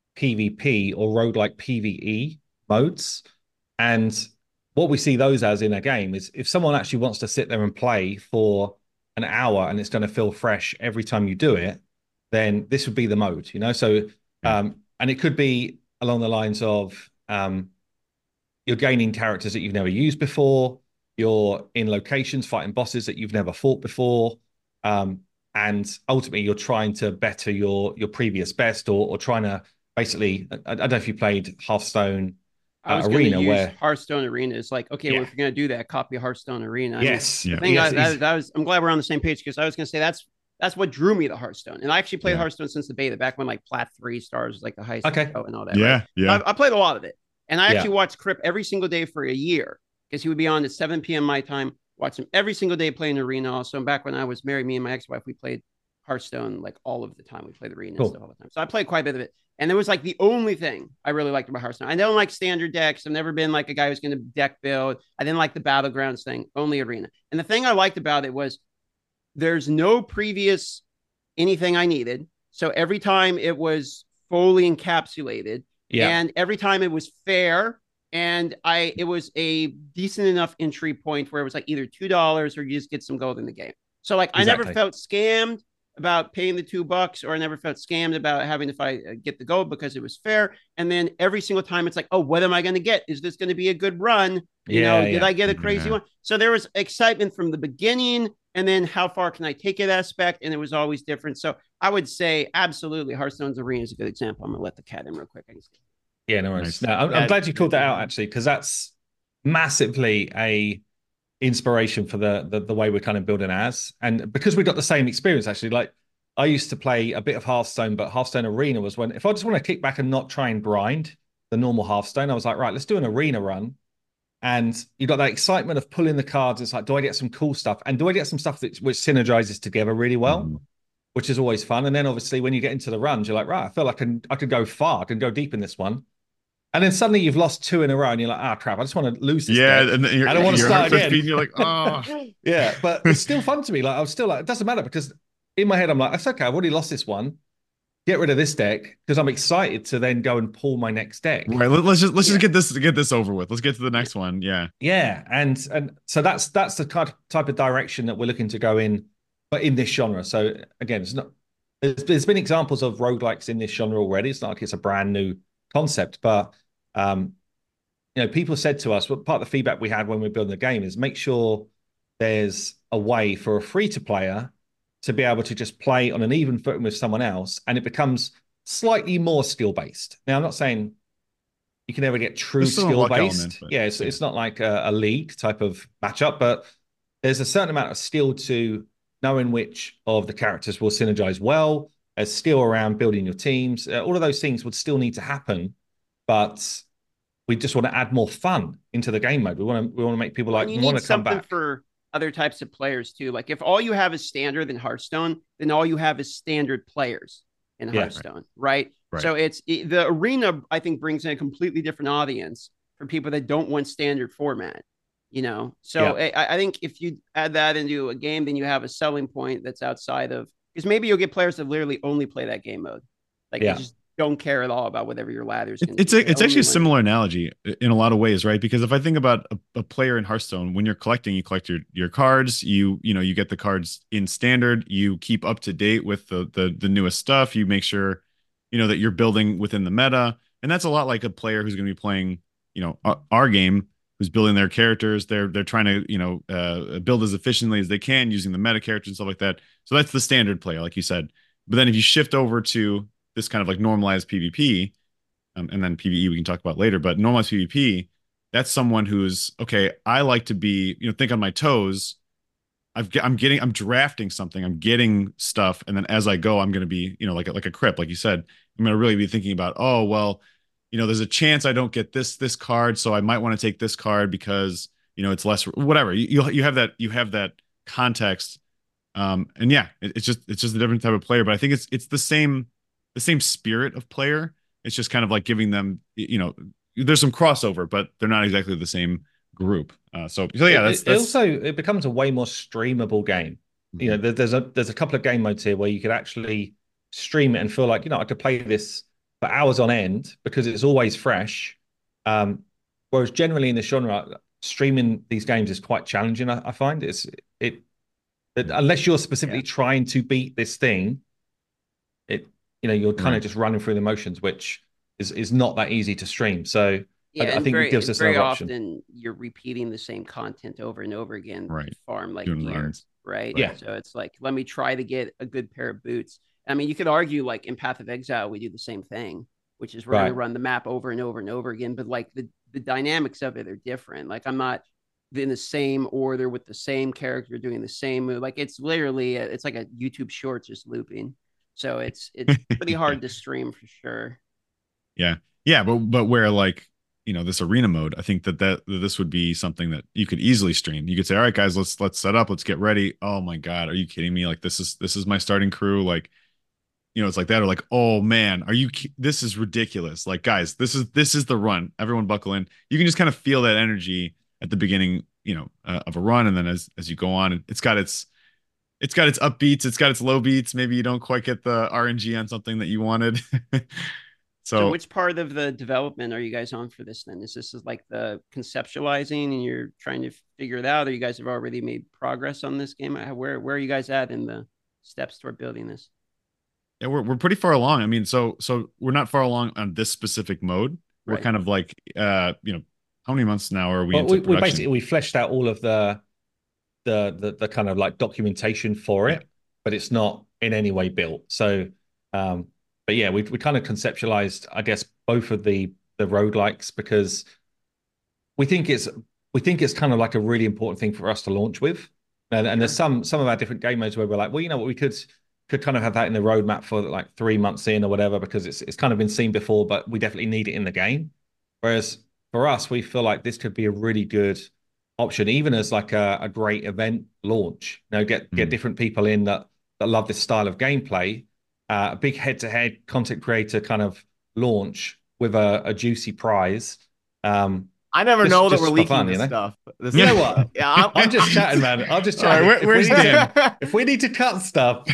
Speaker 3: PvP or roguelike PvE modes. And what we see those as in a game is if someone actually wants to sit there and play for an hour and it's going to feel fresh every time you do it, then this would be the mode, you know? So, um, and it could be along the lines of um, you're gaining characters that you've never used before, you're in locations fighting bosses that you've never fought before, um, and ultimately you're trying to better your your previous best, or or trying to basically, I, I don't know if you played Hearthstone
Speaker 2: I was
Speaker 3: uh,
Speaker 2: going to
Speaker 3: Arena,
Speaker 2: use
Speaker 3: where
Speaker 2: Hearthstone Arena. It's like, okay,
Speaker 3: Yeah.
Speaker 2: well, if you're going to do that, copy Hearthstone Arena. I
Speaker 3: yes,
Speaker 2: mean,
Speaker 4: Yeah.
Speaker 2: the thing
Speaker 3: yes,
Speaker 2: I, that, that was, I'm glad we're on the same page, because I was going to say that's that's what drew me to Hearthstone. And I actually played
Speaker 4: Yeah.
Speaker 2: Hearthstone since the beta, back when like Plat three stars was like the highest
Speaker 3: Okay.
Speaker 2: and all that.
Speaker 4: Yeah,
Speaker 2: Right?
Speaker 4: yeah.
Speaker 2: I, I played a lot of it. And I actually
Speaker 3: Yeah.
Speaker 2: watched Crip every single day for a year, because he would be on at seven p.m. my time, watch him every single day playing Arena. Also, and back when I was married, me and my ex-wife, we played Hearthstone like all of the time. We played Arena
Speaker 3: Cool.
Speaker 2: and stuff all the time. So I played quite a bit of it. And it was like the only thing I really liked about Hearthstone. I don't like standard decks. I've never been like a guy who's going to deck build. I didn't like the battlegrounds thing, only Arena. And the thing I liked about it was there's no previous anything I needed. So every time it was fully encapsulated,
Speaker 3: Yeah.
Speaker 2: and every time it was fair, and I it was a decent enough entry point where it was like either two dollars or you just get some gold in the game. So like I never
Speaker 3: Exactly.
Speaker 2: felt scammed about paying the two bucks, or I never felt scammed about having to fight, uh, get the gold, because it was fair. And then every single time it's like, oh, what am I going to get? Is this going to be a good run? You
Speaker 3: Yeah,
Speaker 2: know, did
Speaker 3: yeah.
Speaker 2: I get a crazy
Speaker 4: Yeah.
Speaker 2: one? So there was excitement from the beginning, and then how far can I take it aspect, and it was always different. So I would say absolutely Hearthstone's Arena is a good example. I'm gonna let the cat in real quick. I can see.
Speaker 3: Yeah, no worries.
Speaker 4: Nice.
Speaker 3: No, I'm,
Speaker 2: Yeah.
Speaker 3: I'm glad you called that out actually, because that's massively a inspiration for the, the the way we're kind of building as, and because we got the same experience actually. Like I used to play a bit of Hearthstone, but Hearthstone Arena was when if I just want to kick back and not try and grind the normal Hearthstone, I was like, right, let's do an arena run. And you got that excitement of pulling the cards. It's like, do I get some cool stuff? And do I get some stuff that which synergizes together really well?
Speaker 4: Mhm.
Speaker 3: Which is always fun. And then obviously when you get into the runs, you're like, right, I feel like I can I could go far, I can go deep in this one. And then suddenly you've lost two in a row, and you're like, ah, crap, I just want to lose this.
Speaker 4: Yeah,
Speaker 3: deck.
Speaker 4: and then you're,
Speaker 3: I don't want to
Speaker 4: your
Speaker 3: start
Speaker 4: heart starts
Speaker 3: again.
Speaker 4: beating, you're like, oh.
Speaker 3: Yeah, but it's still fun to me. Like I was still like, it doesn't matter, because in my head I'm like, it's okay, I've already lost this one. Get rid of this deck, because I'm excited to then go and pull my next deck.
Speaker 4: Right. Let, us just let's
Speaker 2: Yeah.
Speaker 4: just get this get this over with. Let's get to the next one. Yeah.
Speaker 3: Yeah, and and so that's that's the kind of type of direction that we're looking to go in, but in this genre. So again, it's not. There's, there's been examples of roguelikes in this genre already. It's not like it's a brand new concept, but um, you know, people said to us, well, part of the feedback we had when we were building the game is make sure there's a way for a free to player to be able to just play on an even footing with someone else, and it becomes slightly more skill based. Now, I'm not saying you can never get true
Speaker 4: There's still a
Speaker 3: skill
Speaker 4: luck
Speaker 3: based.
Speaker 4: element, but-
Speaker 3: Yeah, it's,
Speaker 4: yeah.
Speaker 3: it's not like a, a league type of matchup, but there's a certain amount of skill to knowing which of the characters will synergize well. There's skill around building your teams. Uh, all of those things would still need to happen, but we just want to add more fun into the game mode. We want to we want to make people
Speaker 2: Well,
Speaker 3: like
Speaker 2: and you
Speaker 3: want
Speaker 2: need
Speaker 3: to come
Speaker 2: something
Speaker 3: back.
Speaker 2: for other types of players too. Like if all you have is standard in Hearthstone, then all you have is standard players in
Speaker 3: Yeah.
Speaker 2: Hearthstone, right?
Speaker 4: Right.
Speaker 2: So it's it, the arena. I think brings in a completely different audience for people that don't want standard format. You know, so
Speaker 3: Yeah.
Speaker 2: I, I think if you add that into a game, then you have a selling point that's outside of, because maybe you'll get players that literally only play that game mode, like they
Speaker 3: Yeah.
Speaker 2: just don't care at all about whatever your ladder is
Speaker 4: It-
Speaker 2: going to
Speaker 4: It's
Speaker 2: be.
Speaker 4: a,
Speaker 2: They
Speaker 4: it's
Speaker 2: only
Speaker 4: actually a
Speaker 2: want-
Speaker 4: similar analogy in a lot of ways, right? Because if I think about a, a player in Hearthstone, when you're collecting, you collect your your cards, you you know, you get the cards in standard, you keep up to date with the the the newest stuff, you make sure, you know, that you're building within the meta. And that's a lot like a player who's going to be playing, you know, our, our game, who's building their characters. They're they're trying to, you know, uh, build as efficiently as they can using the meta characters and stuff like that. So that's the standard player, like you said. But then if you shift over to this kind of like normalized PvP, um, and then PvE we can talk about later, but normalized PvP, that's someone who's okay. I like to be, you know, think on my toes. I've, I'm getting, I'm drafting something, I'm getting stuff, and then as I go, I'm going to be, you know, like a, like a crypt, like you said, I'm going to really be thinking about, oh well, you know, there's a chance I don't get this this card, so I might want to take this card because you know it's less, whatever. You you, you have that you have that context, um, and yeah, it, it's just it's just a different type of player, but I think it's it's the same the same spirit of player. It's just kind of like giving them, you know, there's some crossover, but they're not exactly the same group. Uh, so, so yeah, that's,
Speaker 3: it,
Speaker 4: that's...
Speaker 3: it also it becomes a way more streamable game. You know, there, there's a there's a couple of game modes here where you could actually stream it and feel like, you know, I could play this for hours on end because it's always fresh. Um, whereas generally in the genre, streaming these games is quite challenging. I, I find it's it, it unless you're specifically yeah. trying to beat this thing, it you know you're kind
Speaker 4: right.
Speaker 3: of just running through the motions, which is is not that easy to stream. So
Speaker 2: yeah,
Speaker 3: I, I think
Speaker 2: very,
Speaker 3: it gives us
Speaker 2: very
Speaker 3: another
Speaker 2: often
Speaker 3: option.
Speaker 2: you're repeating the same content over and over again
Speaker 4: right.
Speaker 2: to farm like
Speaker 4: Doing
Speaker 2: gear,
Speaker 4: runs.
Speaker 2: right?
Speaker 3: Yeah.
Speaker 2: So it's like, let me try to get a good pair of boots. I mean, you could argue like in Path of Exile, we do the same thing, which is we're right. going to run the map over and over and over again. But like the, the dynamics of it are different. Like I'm not in the same order with the same character doing the same move. Like it's literally, a, it's like a YouTube short just looping. So it's it's pretty hard to stream for sure.
Speaker 4: Yeah, yeah, but but where like you know this arena mode, I think that that this would be something that you could easily stream. You could say, all right, guys, let's let's set up, let's get ready. Oh my god, are you kidding me? Like this is this is my starting crew. Like you know, it's like that, or like, oh man, are you? This is ridiculous. Like guys, this is this is the run. Everyone buckle in. You can just kind of feel that energy at the beginning, you know, uh, of a run, and then as as you go on, it's got its It's got its up beats, it's got its low beats. Maybe you don't quite get the R N G on something that you wanted. so,
Speaker 2: so, which part of the development are you guys on for this then? Is this is like the conceptualizing and you're trying to figure it out, or you guys have already made progress on this game? Where where are you guys at in the steps toward building this?
Speaker 4: Yeah, we're we're pretty far along. I mean, so so we're not far along on this specific mode. We're
Speaker 2: Right.
Speaker 4: kind of like uh, you know, how many months now are we
Speaker 3: Well,
Speaker 4: into
Speaker 3: we, we
Speaker 4: production?
Speaker 3: basically we fleshed out all of the the the, the kind of like documentation for it,
Speaker 4: Yeah.
Speaker 3: but it's not in any way built. So, um, but yeah, we we kind of conceptualized, I guess, both of the the roguelikes because we think it's we think it's kind of like a really important thing for us to launch with. And, and there's some some of our different game modes where we're like, well, you know what, we could could kind of have that in the roadmap for like three months in or whatever because it's it's kind of been seen before, but we definitely need it in the game. Whereas for us, we feel like this could be a really good option, even as like a, a great event launch. You know, get get
Speaker 4: Mm.
Speaker 3: different people in that that love this style of gameplay. Uh, a big head-to-head content creator kind of launch with a, a juicy prize. Um,
Speaker 1: I never
Speaker 3: Just-
Speaker 1: know that
Speaker 3: just
Speaker 1: we're
Speaker 3: for
Speaker 1: leaking
Speaker 3: fun,
Speaker 1: this
Speaker 3: you know?
Speaker 1: stuff. This
Speaker 3: You
Speaker 1: is-
Speaker 3: know what?
Speaker 1: Yeah, I'm,
Speaker 3: I'm just chatting, man. I'm just
Speaker 4: All right,
Speaker 3: chatting.
Speaker 4: where-
Speaker 3: If
Speaker 4: where's
Speaker 3: we need
Speaker 4: Dan?
Speaker 3: to- if we need to cut stuff,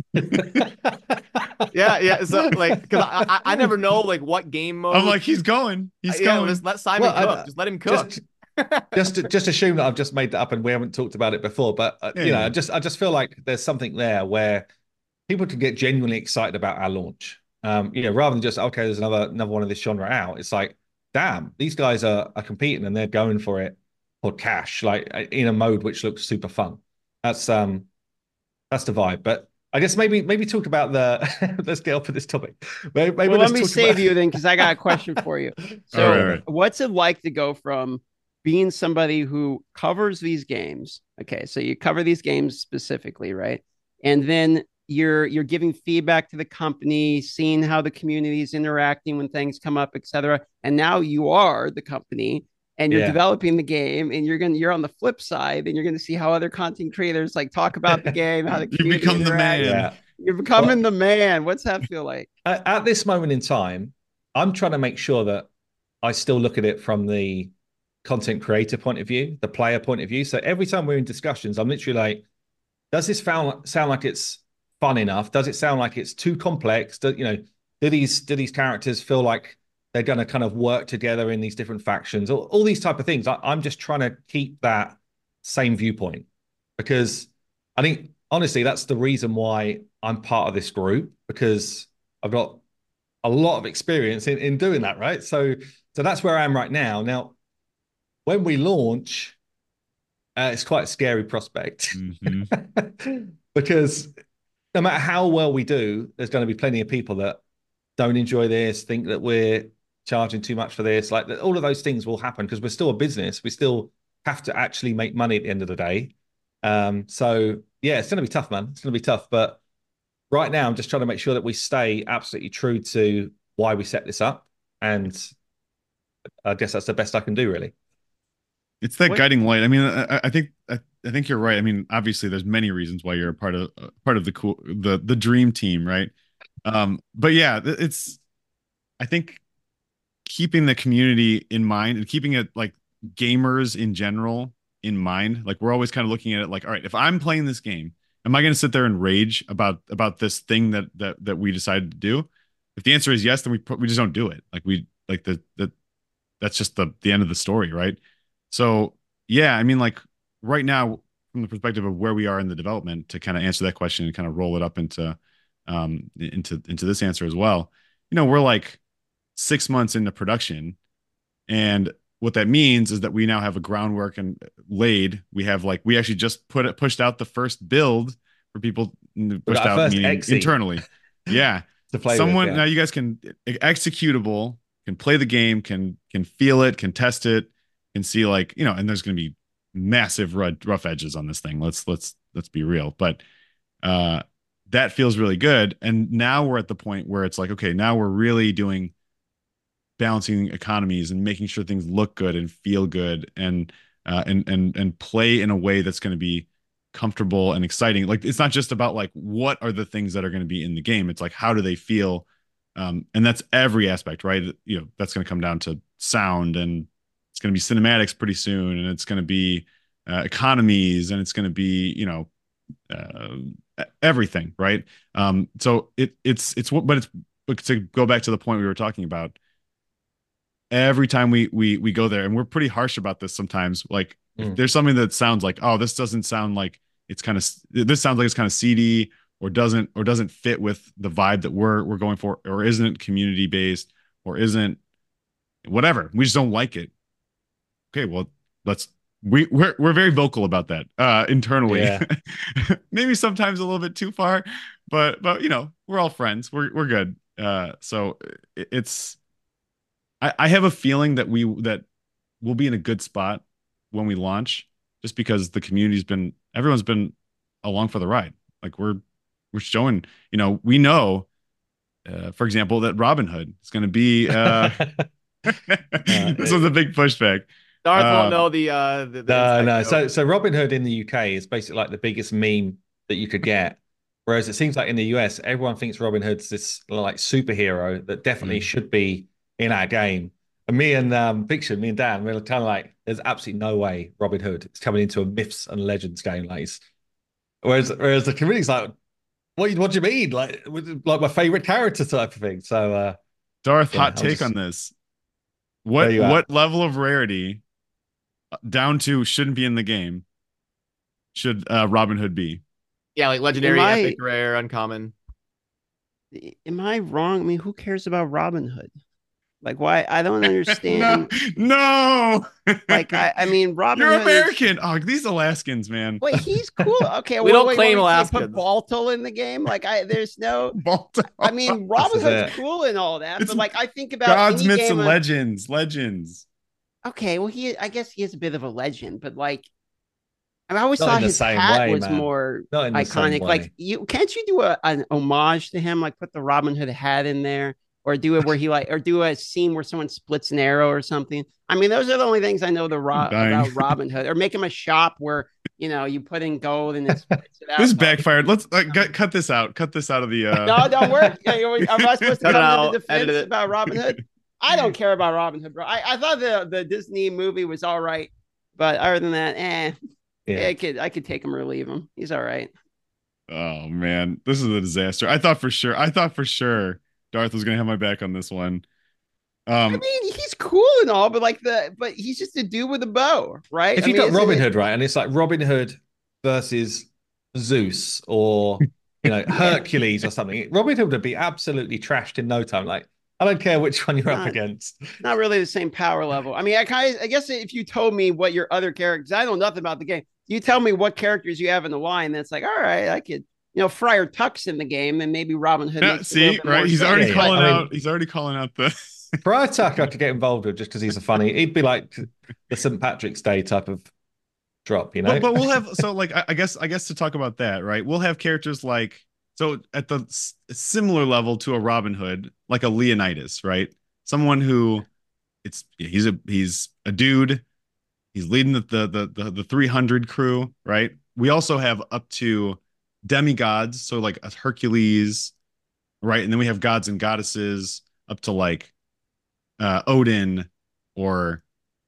Speaker 1: yeah, yeah. So like, because I, I I never know like what game mode.
Speaker 4: I'm like, he's going, he's
Speaker 1: yeah,
Speaker 4: going.
Speaker 1: just let Simon
Speaker 3: Well, I-
Speaker 1: cook. just let him cook.
Speaker 3: just just just assume that I've just made that up and we haven't talked about it before. But uh,
Speaker 4: Yeah,
Speaker 3: you know,
Speaker 4: yeah.
Speaker 3: I just I just feel like there's something there where people can get genuinely excited about our launch. Um, you know, rather than just okay, there's another another one of this genre out. It's like, damn, these guys are are competing and they're going for it for cash, like in a mode which looks super fun. That's um that's the vibe. But I guess maybe maybe talk about the let's get off of this topic. Maybe, maybe
Speaker 2: Well,
Speaker 3: let's
Speaker 2: let me
Speaker 3: talk
Speaker 2: save
Speaker 3: about...
Speaker 2: you then, because I got a question for you. So,
Speaker 4: All right, all right.
Speaker 2: what's it like to go from being somebody who covers these games? Okay, so you cover these games specifically, right? And then you're you're giving feedback to the company, seeing how the community is interacting when things come up, et cetera. And now you are the company, and you're
Speaker 3: Yeah.
Speaker 2: developing the game, and you're gonna you're on the flip side, and you're gonna see how other content creators like talk about the game, how the
Speaker 4: You
Speaker 2: community
Speaker 4: become the
Speaker 2: interacts.
Speaker 4: man.
Speaker 3: Yeah.
Speaker 2: You're becoming the man. What's that feel like?
Speaker 3: At, at this moment in time, I'm trying to make sure that I still look at it from the content creator point of view, the player point of view. So every time we're in discussions, I'm literally like, does this sound sound like it's fun enough? Does it sound like it's too complex? Do, you know, do these do these characters feel like they're going to kind of work together in these different factions? All, all these type of things. I, I'm just trying to keep that same viewpoint, because I think honestly that's the reason why I'm part of this group, because I've got a lot of experience in, in doing that, right? So so that's where I am right now. Now, when we launch, uh, it's quite a scary prospect.
Speaker 4: Mm-hmm.
Speaker 3: Because no matter how well we do, there's going to be plenty of people that don't enjoy this, think that we're charging too much for this. Like all of those things will happen because we're still a business. We still have to actually make money at the end of the day. Um, so yeah, it's going to be tough, man. It's going to be tough. But right now, I'm just trying to make sure that we stay absolutely true to why we set this up. And I guess that's the best I can do, really.
Speaker 4: It's that
Speaker 2: What-
Speaker 4: guiding light. I mean, I, I think I, I think you're right. I mean, obviously, there's many reasons why you're a part of uh, part of the cool the the dream team, right? Um, but yeah, it's I think keeping the community in mind and keeping it like gamers in general in mind. Like we're always kind of looking at it like, all right, if I'm playing this game, am I going to sit there and rage about about this thing that that that we decided to do? If the answer is yes, then we we just don't do it. Like we like the the that's just the the end of the story, right? So yeah, I mean, like right now, from the perspective of where we are in the development, to kind of answer that question and kind of roll it up into um into into this answer as well. You know, we're like six months into production, and what that means is that we now have a groundwork and laid. We have like we actually just put it pushed out the first build for people pushed out
Speaker 3: first
Speaker 4: meaning
Speaker 3: X E.
Speaker 4: internally. Yeah,
Speaker 3: To play
Speaker 4: someone
Speaker 3: with, yeah.
Speaker 4: now you guys can executable, can play the game, can can feel it, can test it, can see like you know, and there's going to be massive rough edges on this thing. Let's let's let's be real, but uh, that feels really good. And now we're at the point where it's like, okay, now we're really doing balancing economies and making sure things look good and feel good and uh, and and and play in a way that's going to be comfortable and exciting. Like it's not just about like what are the things that are going to be in the game. It's like how do they feel, um, and that's every aspect, right? You know, that's going to come down to sound, and it's going to be cinematics pretty soon, and it's going to be uh, economies, and it's going to be you know uh, everything, right? Um, so it it's it's what, but it's but to go back to the point we were talking about. Every time we we we go there, and we're pretty harsh about this sometimes. Like,
Speaker 3: Mm.
Speaker 4: if there's something that sounds like, oh, this doesn't sound like it's kind of this sounds like it's kind of seedy, or doesn't or doesn't fit with the vibe that we're we're going for, or isn't community based, or isn't whatever. We just don't like it. Okay, well, let's we we're we're very vocal about that uh internally.
Speaker 3: Yeah.
Speaker 4: Maybe sometimes a little bit too far, but but you know, we're all friends. We're we're good. Uh, so it, it's. I, I have a feeling that we that we'll be in a good spot when we launch, just because the community's been everyone's been along for the ride. Like we're we're showing, you know, we know, uh, for example, that Robinhood is going to be. Uh, this was a big pushback.
Speaker 1: Darth
Speaker 4: Um,
Speaker 1: won't know the uh the, the
Speaker 3: No,
Speaker 1: inside
Speaker 3: no.
Speaker 1: joke.
Speaker 3: So, so Robin Hood in the U K is basically like the biggest meme that you could get. Whereas it seems like in the U S, everyone thinks Robin Hood's this like superhero that definitely
Speaker 4: Mm.
Speaker 3: should be in our game. And me and um, Fiction, me and Dan, we're kind of like, there's absolutely no way Robin Hood is coming into a myths and legends game. Like, he's- whereas, whereas the community's like, what, what do you mean? Like, like my favorite character type of thing. So, uh,
Speaker 4: Darth,
Speaker 3: Yeah,
Speaker 4: hot
Speaker 3: I'm
Speaker 4: take
Speaker 3: just-
Speaker 4: on this.
Speaker 3: Where
Speaker 4: What
Speaker 3: you at?
Speaker 4: what level of rarity, uh, down to shouldn't be in the game, should uh, Robin Hood be?
Speaker 1: Yeah, like legendary,
Speaker 2: Am I-
Speaker 1: epic, rare, uncommon.
Speaker 2: Am I wrong? I mean, who cares about Robin Hood? Like, why? I don't understand.
Speaker 4: no, no.
Speaker 2: Like, I, I mean, Robin
Speaker 4: You're
Speaker 2: Hood is-
Speaker 4: American. Oh, these Alaskans, man.
Speaker 2: Wait, he's cool. Okay,
Speaker 1: We
Speaker 2: well,
Speaker 1: don't
Speaker 2: wait,
Speaker 1: claim
Speaker 2: what, we
Speaker 1: Alaskans.
Speaker 2: Put Balto in the game. Like, I there's no.
Speaker 4: Balto.
Speaker 2: I mean, Robin
Speaker 3: is
Speaker 2: Hood's
Speaker 3: it.
Speaker 2: cool and all that,
Speaker 4: It's
Speaker 2: but like, I think about
Speaker 4: Gods,
Speaker 2: any
Speaker 4: myths,
Speaker 2: game
Speaker 4: and
Speaker 2: of-
Speaker 4: legends. Legends.
Speaker 2: Okay, well, he, I guess he is a bit of a legend, but like, I, mean, I always
Speaker 3: Not in
Speaker 2: thought
Speaker 3: the
Speaker 2: his
Speaker 3: same
Speaker 2: hat
Speaker 3: way,
Speaker 2: was
Speaker 3: man.
Speaker 2: more
Speaker 3: Not in the same
Speaker 2: iconic.
Speaker 3: way.
Speaker 2: Like, you can't you do a an homage to him? Like, put the Robin Hood hat in there, or do it where he like, or do a scene where someone splits an arrow or something. I mean, those are the only things I know the Ro-
Speaker 4: I'm dying.
Speaker 2: about Robin Hood, or make him a shop where you know you put in gold and it splits it out.
Speaker 4: This backfired. Let's uh, cut, cut this out. Cut this out of the. Uh...
Speaker 2: No, don't work. Am I supposed to
Speaker 1: Cut it
Speaker 2: come
Speaker 1: out,
Speaker 2: to the
Speaker 1: edit
Speaker 2: defense
Speaker 1: it.
Speaker 2: about Robin Hood? I don't care about Robin Hood, bro. I, I thought the the Disney movie was all right, but other than that, eh,
Speaker 3: Yeah.
Speaker 2: I could I could take him or leave him. He's all right.
Speaker 4: Oh man, this is a disaster. I thought for sure. I thought for sure Darth was gonna have my back on this one.
Speaker 2: I
Speaker 4: Um,
Speaker 2: mean, he's cool and all, but like the but he's just a dude with a bow, right?
Speaker 3: If
Speaker 2: I
Speaker 3: you
Speaker 2: mean,
Speaker 3: got
Speaker 2: isn't
Speaker 3: Robin
Speaker 2: it-
Speaker 3: Hood, right, and it's like Robin Hood versus Zeus or you know Hercules or something, Robin Hood would be absolutely trashed in no time. Like I don't care which one you're up
Speaker 2: Not-
Speaker 3: against.
Speaker 2: not really the same power level. I mean, I kind of I guess if you told me what your other characters, I know nothing about the game. You tell me what characters you have in the line, that's like, all right, I could, you know, Friar Tuck's in the game, and maybe Robin Hood.
Speaker 4: yeah,
Speaker 2: Makes a little
Speaker 4: see,
Speaker 2: bit
Speaker 4: right?
Speaker 2: more
Speaker 4: He's
Speaker 2: sense.
Speaker 4: already
Speaker 3: Yeah, yeah.
Speaker 4: calling
Speaker 3: I mean-
Speaker 4: out. He's already calling out the.
Speaker 3: Friar Tuck I could get involved with just because he's a funny. He'd be like the Saint Patrick's Day type of drop, you know.
Speaker 4: But, but we'll have so like I, I guess I guess to talk about that, right? We'll have characters like so at the s- similar level to a Robin Hood, like a Leonidas, right? Someone who it's he's a he's a dude. He's leading the the the the, the three hundred crew, right? We also have up to demigods, so like a Hercules, right? And then we have gods and goddesses up to like uh Odin or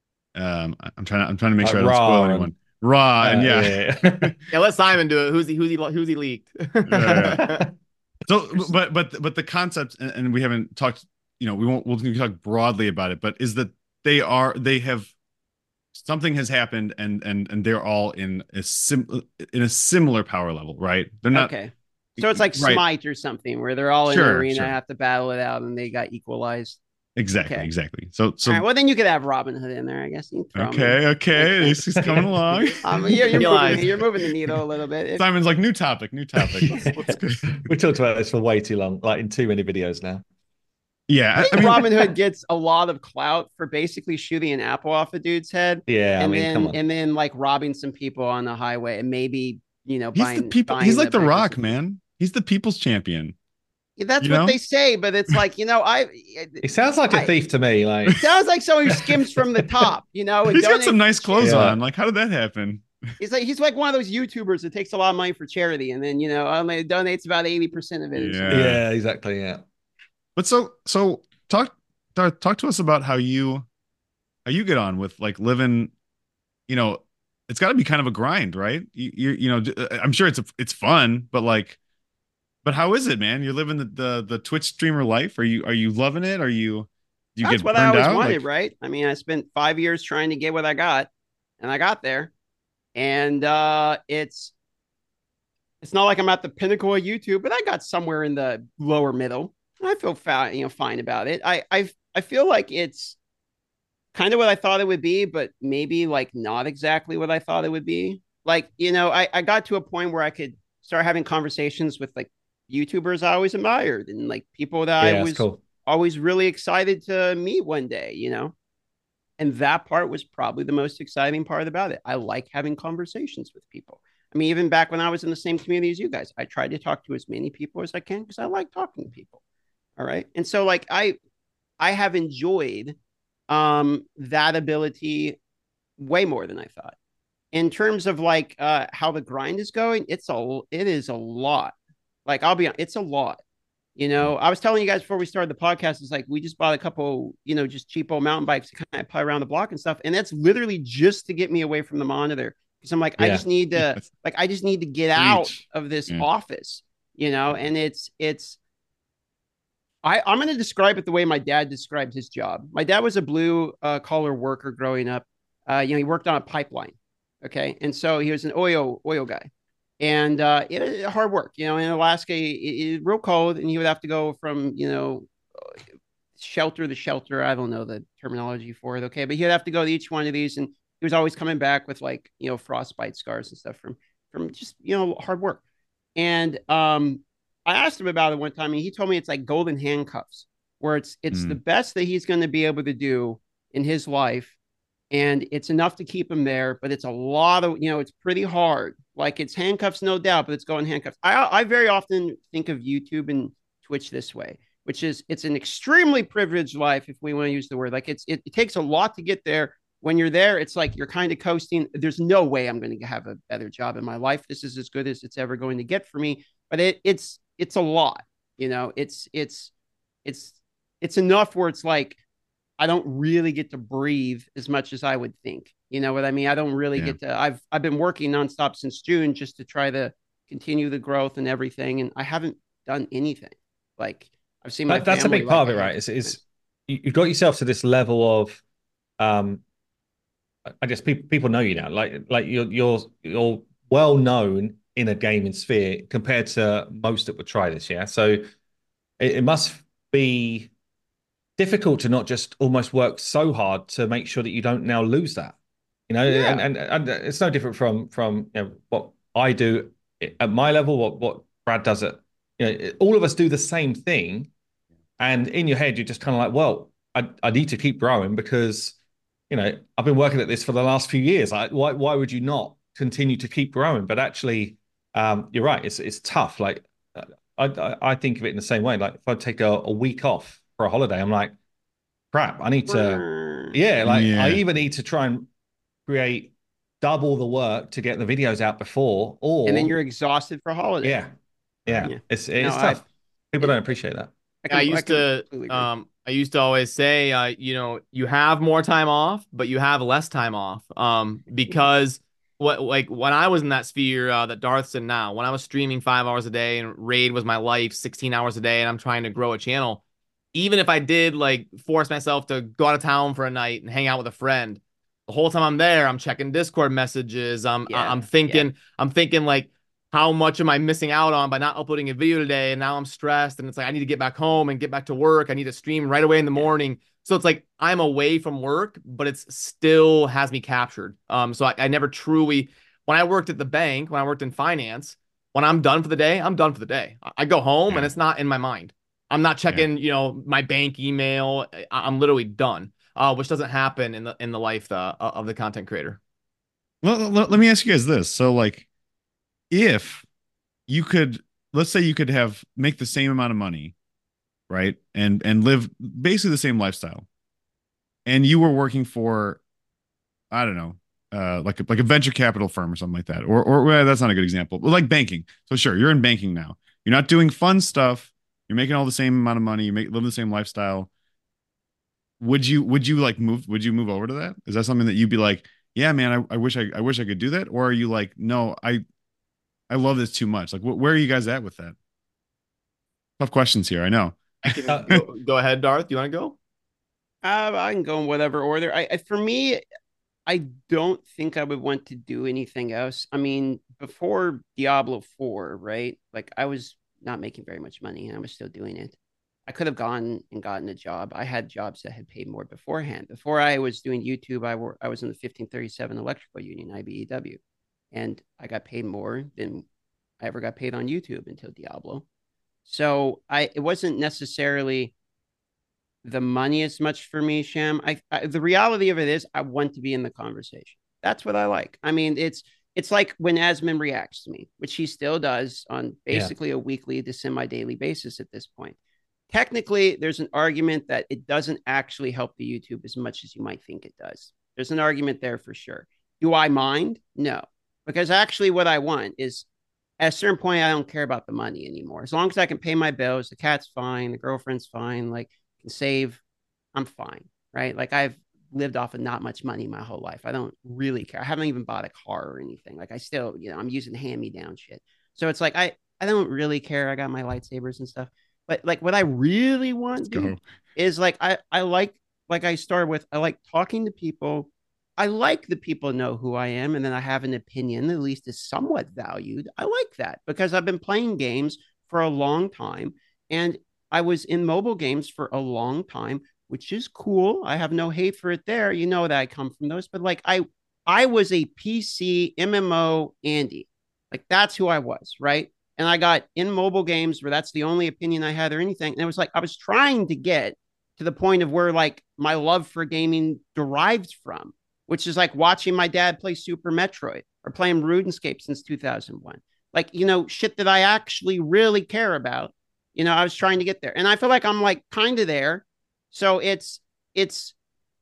Speaker 4: um I'm trying to I'm trying to make sure
Speaker 3: Like
Speaker 4: I don't spoil
Speaker 3: Ra
Speaker 4: anyone.
Speaker 3: and-
Speaker 4: Ra and
Speaker 3: Uh,
Speaker 4: yeah.
Speaker 3: yeah.
Speaker 1: Yeah, let Simon do it. Who's he? Who's he? Who's he leaked?
Speaker 4: Yeah. So, but but but the concept, and, and we haven't talked. You know, we won't. We'll talk broadly about it. But is that they are they have something has happened, and and and they're all in a sim in a similar power level, right? They're not
Speaker 2: Okay, so it's like
Speaker 4: right.
Speaker 2: Smite or something where they're all in
Speaker 4: Sure,
Speaker 2: the arena,
Speaker 4: sure.
Speaker 2: have to battle it out, and they got equalized.
Speaker 4: exactly
Speaker 2: Okay.
Speaker 4: exactly. So so
Speaker 2: all right, well then you could have Robin Hood in there, I guess. You can throw him in.
Speaker 4: okay okay, he's, he's coming along.
Speaker 2: Um, you're, you're,
Speaker 1: Realize-
Speaker 2: moving, you're moving the needle a little bit. If-
Speaker 4: Simon's like new topic, new topic. Let's, let's go.
Speaker 3: We talked about this for way too long, like in too many videos now.
Speaker 4: Yeah,
Speaker 2: I
Speaker 4: I,
Speaker 2: think
Speaker 4: I mean,
Speaker 2: Robin Hood gets a lot of clout for basically shooting an apple off a dude's head,
Speaker 3: Yeah, I
Speaker 2: and
Speaker 3: mean, come
Speaker 2: then
Speaker 3: on.
Speaker 2: and then like robbing some people on the highway, and maybe you know
Speaker 4: he's
Speaker 2: buying,
Speaker 4: the people.
Speaker 2: buying
Speaker 4: He's like the
Speaker 2: Vegas
Speaker 4: Rock,
Speaker 2: and-
Speaker 4: man. He's the people's champion.
Speaker 2: Yeah, that's
Speaker 4: You
Speaker 2: what
Speaker 4: know?
Speaker 2: they say, but it's like you know I.
Speaker 3: He sounds like a
Speaker 2: I-
Speaker 3: thief to me. Like
Speaker 2: It sounds like someone who skims from the top, you know. and
Speaker 4: He's got
Speaker 2: donates
Speaker 4: some nice
Speaker 2: to
Speaker 4: clothes
Speaker 3: Yeah.
Speaker 4: on. Like, how did that happen?
Speaker 2: He's like he's like one of those YouTubers that takes a lot of money for charity, and then you know only donates about eighty percent of it. or
Speaker 4: Yeah.
Speaker 2: something.
Speaker 3: yeah, exactly. Yeah.
Speaker 4: But so so talk talk talk to us about how you how you get on with like living, you know, it's got to be kind of a grind, right? You you, you know, d- uh, I'm sure it's a, it's fun, but like but how is it, man? You're living the, the the Twitch streamer life. Are you are you loving it? Are you do you
Speaker 2: That's
Speaker 4: get
Speaker 2: what
Speaker 4: burned
Speaker 2: I always
Speaker 4: out?
Speaker 2: wanted,
Speaker 4: Like,
Speaker 2: right? I mean, I spent five years trying to get what I got, and I got there. And uh, it's it's not like I'm at the pinnacle of YouTube, but I got somewhere in the lower middle. I feel fine, you know, fine about it. I I I feel like it's kind of what I thought it would be, but maybe like not exactly what I thought it would be. Like, you know, I, I got to a point where I could start having conversations with like YouTubers I always admired and like people that
Speaker 3: Yeah,
Speaker 2: I
Speaker 3: it's
Speaker 2: was
Speaker 3: cool.
Speaker 2: always really excited to meet one day, you know? And that part was probably the most exciting part about it. I like having conversations with people. I mean, even back when I was in the same community as you guys, I tried to talk to as many people as I can because I like talking to people. All right. And so like I I have enjoyed um that ability way more than I thought. In terms of like uh how the grind is going, it's a it is a lot. Like I'll be it's a lot. You know, I was telling you guys before we started the podcast, it's like we just bought a couple, you know, just cheapo mountain bikes to kind of play around the block and stuff. And that's literally just to get me away from the monitor. Because I'm like, I
Speaker 3: Yeah.
Speaker 2: just need to
Speaker 4: Yes.
Speaker 2: like I just need to get out
Speaker 4: Preach.
Speaker 2: of this
Speaker 4: Yeah.
Speaker 2: office, you know, and it's it's I, I'm going to describe it the way my dad described his job. My dad was a blue uh, collar worker growing up. Uh, you know, he worked on a pipeline. Okay. And so he was an oil oil guy. And uh, it, it hard work. You know, in Alaska, it, it's real cold, and he would have to go from, you know, shelter to shelter. I don't know the terminology for it. Okay. But he'd have to go to each one of these. And he was always coming back with like, you know, frostbite scars and stuff from, from just, you know, hard work. And um, I asked him about it one time, and he told me it's like golden handcuffs, where it's it's
Speaker 4: Mm.
Speaker 2: the best that he's going to be able to do in his life, and it's enough to keep him there. But it's a lot of you know, it's pretty hard. Like it's handcuffs, no doubt, but it's golden handcuffs. I I very often think of YouTube and Twitch this way, which is it's an extremely privileged life, if we want to use the word. Like it's it, it takes a lot to get there. When you're there, it's like you're kind of coasting. There's no way I'm going to have a better job in my life. This is as good as it's ever going to get for me. But it, it's it's a lot, you know. It's it's it's it's enough where it's like I don't really get to breathe as much as I would think. You know what I mean? I don't really
Speaker 4: Yeah.
Speaker 2: get to. I've I've been working nonstop since June just to try to continue the growth and everything, and I haven't done anything. Like I've seen my
Speaker 3: That, that's a
Speaker 2: family
Speaker 3: big
Speaker 2: like
Speaker 3: part
Speaker 2: a
Speaker 3: of it, right?
Speaker 2: handful
Speaker 3: Is
Speaker 2: of
Speaker 3: is
Speaker 2: times.
Speaker 3: you- you've got yourself to this level of um I guess people people know you now. Like like you're you're you're well known in a gaming sphere compared to most that would try this, yeah. So it, it must be difficult to not just almost work so hard to make sure that you don't now lose that. You know, and
Speaker 2: Yeah,
Speaker 3: and, and it's no different from from you know what I do at my level, what what Brad does at you know, all of us do the same thing. And in your head, you're just kind of like, well, I, I need to keep growing because, you know, I've been working at this for the last few years. Like, why why would you not continue to keep growing? But actually, um, you're right. It's it's tough. Like, I, I I think of it in the same way. Like, if I take a, a week off for a holiday, I'm like, crap. I need to, yeah. Like, I
Speaker 4: Yeah.
Speaker 3: either need to try and create double the work to get the videos out before,
Speaker 2: and then
Speaker 3: or
Speaker 2: you're exhausted for holiday.
Speaker 3: yeah, yeah.
Speaker 2: Yeah,
Speaker 3: It's
Speaker 2: no,
Speaker 3: it's
Speaker 2: I
Speaker 3: tough. People
Speaker 2: it,
Speaker 3: don't appreciate that.
Speaker 2: I
Speaker 1: I
Speaker 2: can I
Speaker 1: used
Speaker 2: can
Speaker 1: to
Speaker 2: completely agree.
Speaker 1: um I used to always say uh you know you have more time off but you have less time off um because what like when I was in that sphere uh, that Darth's in now, when I was streaming five hours a day and Raid was my life sixteen hours a day and I'm trying to grow a channel, even if I did like force myself to go out of town for a night and hang out with a friend, the whole time I'm there I'm checking Discord messages. I'm I-
Speaker 2: Yeah,
Speaker 1: I'm
Speaker 2: yeah,
Speaker 1: thinking I'm thinking like how much am I missing out on by not uploading a video today? And now I'm stressed and it's like I need to get back home and get back to work. I need to stream right away in the
Speaker 2: yeah.
Speaker 1: morning. So it's like I'm away from work, but it's still has me captured. Um, so I, I never truly when I worked at the bank, when I worked in finance, when I'm done for the day, I'm done for the day. I, I go home and
Speaker 4: Yeah.
Speaker 1: it's not in my mind. I'm not
Speaker 4: Yeah.
Speaker 1: checking, you know, my bank email. I, I'm literally done, uh, which doesn't happen in the in the life uh, of the content creator.
Speaker 4: Well, let, let me ask you guys this. So, like, if you could, let's say you could have make the same amount of money, right? And and live basically the same lifestyle. And you were working for, I don't know, uh, like a, like a venture capital firm or something like that. Or or well, that's not a good example. But like banking. So sure, you're in banking now. You're not doing fun stuff. You're making all the same amount of money. You make live the same lifestyle. Would you would you like move would you move over to that? Is that something that you'd be like, yeah, man, I, I wish I I wish I could do that? Or are you like, no, I I love this too much. Like, wh- where are you guys at with that? Tough questions here. I know.
Speaker 1: I can
Speaker 3: Uh,
Speaker 1: go, go ahead, Darth. You want to go?
Speaker 2: Uh, I can go in whatever order. I, I for me, I don't think I would want to do anything else. I mean, before Diablo four, right? Like I was not making very much money and I was still doing it. I could have gone and gotten a job. I had jobs that had paid more beforehand. Before I was doing YouTube, I were I was in the fifteen thirty-seven electrical union, I B E W, and I got paid more than I ever got paid on YouTube until Diablo. So I it wasn't necessarily the money as much for me, Sham. I, I the reality of it is I want to be in the conversation. That's what I like. I mean, it's it's like when Asmin reacts to me, which he still does on
Speaker 3: yeah.
Speaker 2: basically a weekly to semi-daily basis at this point. Technically, there's an argument that it doesn't actually help the YouTube as much as you might think it does. There's an argument there for sure. Do I mind? No. Because actually what I want is at a certain point, I don't care about the money anymore. As long as I can pay my bills, the cat's fine, the girlfriend's fine, like can save, I'm fine, right? Like I've lived off of not much money my whole life. I don't really care. I haven't even bought a car or anything. Like I still, you know, I'm using hand-me-down shit. So it's like I I don't really care. I got my lightsabers and stuff. But like what I really
Speaker 4: Let's
Speaker 2: want,
Speaker 4: go.
Speaker 2: dude, is like I I like like I started with I like talking to people. I like the people know who I am, and then I have an opinion that at least is somewhat valued. I like that because I've been playing games for a long time, and I was in mobile games for a long time, which is cool. I have no hate for it there. You know that I come from those, but like I I was a P C M M O Andy. Like that's who I was, right? And I got in mobile games where that's the only opinion I had or anything. And it was like I was trying to get to the point of where like my love for gaming derives from, which is like watching my dad play Super Metroid or playing RuneScape since two thousand one. Like, you know, shit that I actually really care about. You know, I was trying to get there. And I feel like I'm like kind of there. So it's, it's,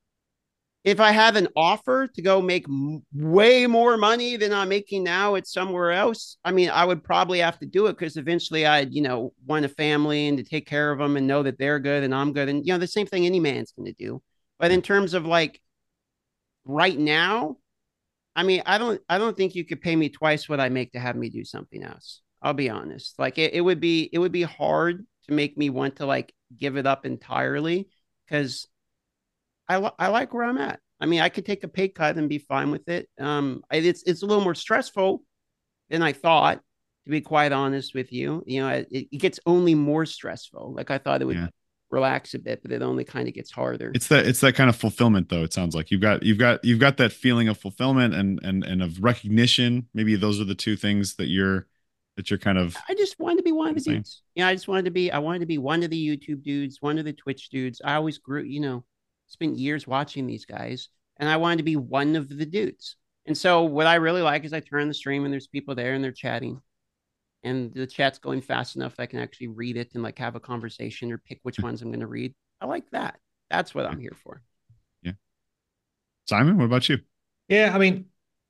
Speaker 2: if I have an offer to go make m- way more money than I'm making now at somewhere else, I mean, I would probably have to do it because eventually I'd, you know, want a family and to take care of them and know that they're good and I'm good. And, you know, the same thing any man's going to do. But in terms of like right now, I mean, I don't I don't think you could pay me twice what I make to have me do something else. I'll be honest. Like it, it would be it would be hard to make me want to like give it up entirely because I li- I like where I'm at. I mean, I could take a pay cut and be fine with it. Um, it's it's a little more stressful than I thought, to be quite honest with you. You know, it, it gets only more stressful. Like I thought it would
Speaker 4: Yeah.
Speaker 2: relax a bit, but it only kind of gets harder.
Speaker 4: It's that it's that kind of fulfillment though. It sounds like you've got you've got you've got that feeling of fulfillment and and and of recognition. Maybe those are the two things that you're that you're kind of
Speaker 2: I just wanted to be one of the
Speaker 4: insane.
Speaker 2: dudes. Yeah, I just wanted to be. I wanted to be one of the YouTube dudes, one of the Twitch dudes. I always grew, you know, spent years watching these guys, and I wanted to be one of the dudes. And so, what I really like is I turn on the stream and there's people there and they're chatting, and the chat's going fast enough that I can actually read it and like have a conversation or pick which ones I'm going to read. I like that. That's what I'm here for.
Speaker 4: Yeah. Simon, what about you?
Speaker 3: Yeah, I mean,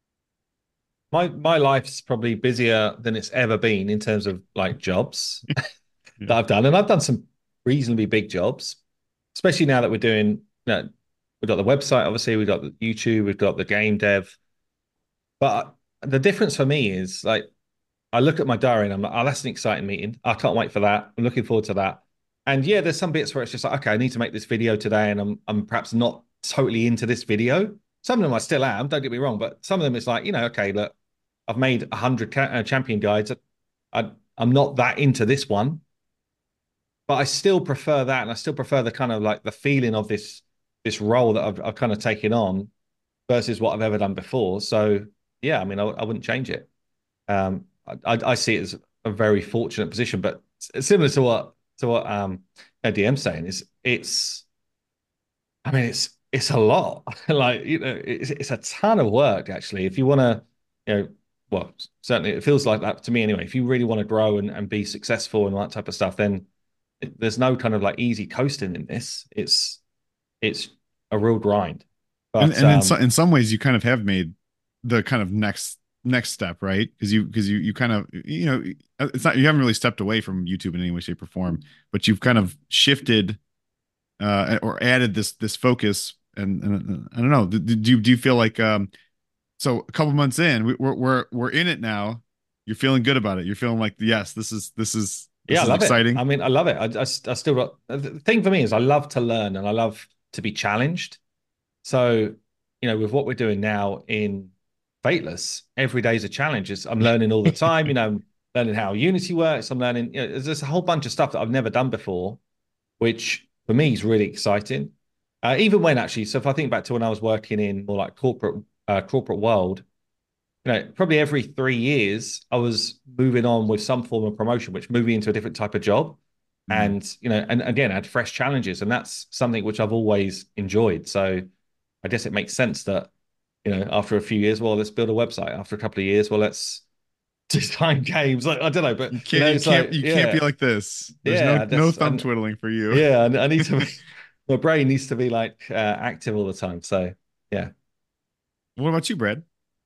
Speaker 3: my my life's probably busier than it's ever been in terms of like jobs
Speaker 4: Yeah.
Speaker 3: that I've done, and I've done some reasonably big jobs, especially now that we're doing. You know, we've got the website, obviously, we've got the YouTube, we've got the game dev. But the difference for me is like I look at my diary and I'm like, oh, that's an exciting meeting. I can't wait for that. I'm looking forward to that. And yeah, there's some bits where it's just like, okay, I need to make this video today, and I'm I'm perhaps not totally into this video. Some of them I still am, don't get me wrong, but some of them it's like, you know, okay, look, I've made a hundred ca- uh, champion guides. I, I'm not that into this one, but I still prefer that, and I still prefer the kind of like the feeling of this this role that I've, I've kind of taken on versus what I've ever done before. So yeah, I mean, I, I wouldn't change it. Um, I, I see it as a very fortunate position, but similar to what to what um D M's saying is it's. I mean, it's it's a lot. Like you know, it's it's a ton of work actually. If you want to, you know, well, certainly it feels like that to me anyway. If you really want to grow and, and be successful and all that type of stuff, then it, there's no kind of like easy coasting in this. It's it's a real grind.
Speaker 4: And
Speaker 3: But
Speaker 4: and in
Speaker 3: um,
Speaker 4: some in some ways you kind of have made the kind of next next step, right? Because you because you you kind of you know it's not you haven't really stepped away from YouTube in any way, shape, or form, but you've kind of shifted uh or added this this focus and, and I don't know. Do, do you do you feel like um so a couple months in we, we're we're we're in it now. You're feeling good about it. You're feeling like yes, this is this is this
Speaker 3: yeah, I
Speaker 4: is
Speaker 3: love it.
Speaker 4: exciting.
Speaker 3: I mean, I love it. I, I, I still got the thing for me is I love to learn and I love to be challenged. So, you know, with what we're doing now in Fateless, every day is a challenge. It's, I'm learning all the time. You know, I'm learning how Unity works. I'm learning, you know, there's just a whole bunch of stuff that I've never done before, which for me is really exciting. Uh, even when actually, so if I think back to when I was working in more like corporate uh, corporate world, you know, probably every three years I was moving on with some form of promotion, which moved me into a different type of job.
Speaker 4: Mhm.
Speaker 3: And, you know, and again, I had fresh challenges, and that's something which I've always enjoyed. So I guess it makes sense that, you know, after a few years, well, let's build a website. After a couple of years, well, let's design games. Like, I don't know, but
Speaker 4: You
Speaker 3: you know,
Speaker 4: can't you
Speaker 3: it's
Speaker 4: can't
Speaker 3: like,
Speaker 4: you
Speaker 3: yeah,
Speaker 4: can't be like this. There's
Speaker 3: yeah,
Speaker 4: no no
Speaker 3: that's
Speaker 4: thumb
Speaker 3: and
Speaker 4: twiddling for you.
Speaker 3: yeah, I, I need to be, my brain needs to be like uh, active all the time. So yeah.
Speaker 4: What about you, Brad?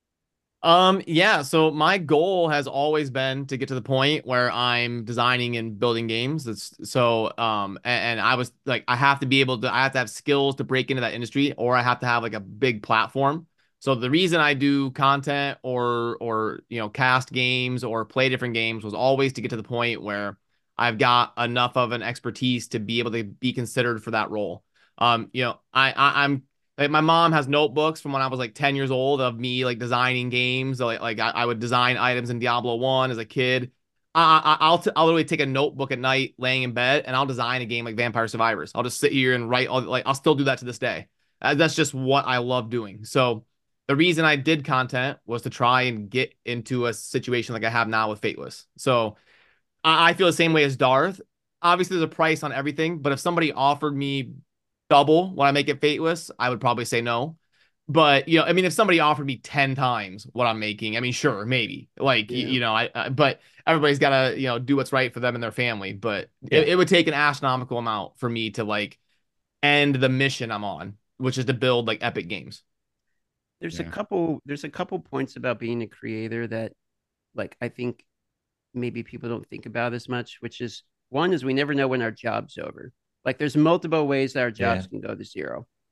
Speaker 1: Um, yeah, so my goal has always been to get to the point where I'm designing and building games. That's so um and, and I was like I have to be able to I have to have skills to break into that industry, or I have to have like a big platform. So the reason I do content or or you know cast games or play different games was always to get to the point where I've got enough of an expertise to be able to be considered for that role. Um, you know, I, I I'm like my mom has notebooks from when I was like ten years old of me like designing games. Like, like I, I would design items in Diablo one as a kid. I, I, I'll t- I'll literally take a notebook at night, laying in bed, and I'll design a game like Vampire Survivors. I'll just sit here and write. All, like I'll still do that to this day. Uh, that's just what I love doing. So the reason I did content was to try and get into a situation like I have now with Fateless. So I, I feel the same way as Darth. Obviously, there's a price on everything, but if somebody offered me double what I make it Fateless, I would probably say no. But you know, I mean, if somebody offered me ten times what I'm making, I mean, sure, maybe. Like
Speaker 2: Yeah.
Speaker 1: you, you know, I, I but everybody's got to you know do what's right for them and their family. But
Speaker 3: Yeah.
Speaker 1: it, it would take an astronomical amount for me to like end the mission I'm on, which is to build like epic games.
Speaker 2: There's a
Speaker 4: Yeah.
Speaker 2: couple there's a couple points about being a creator that like I think maybe people don't think about as much, which is one is we never know when our job's over. Like there's multiple ways that our
Speaker 3: Yeah.
Speaker 2: jobs can go to zero.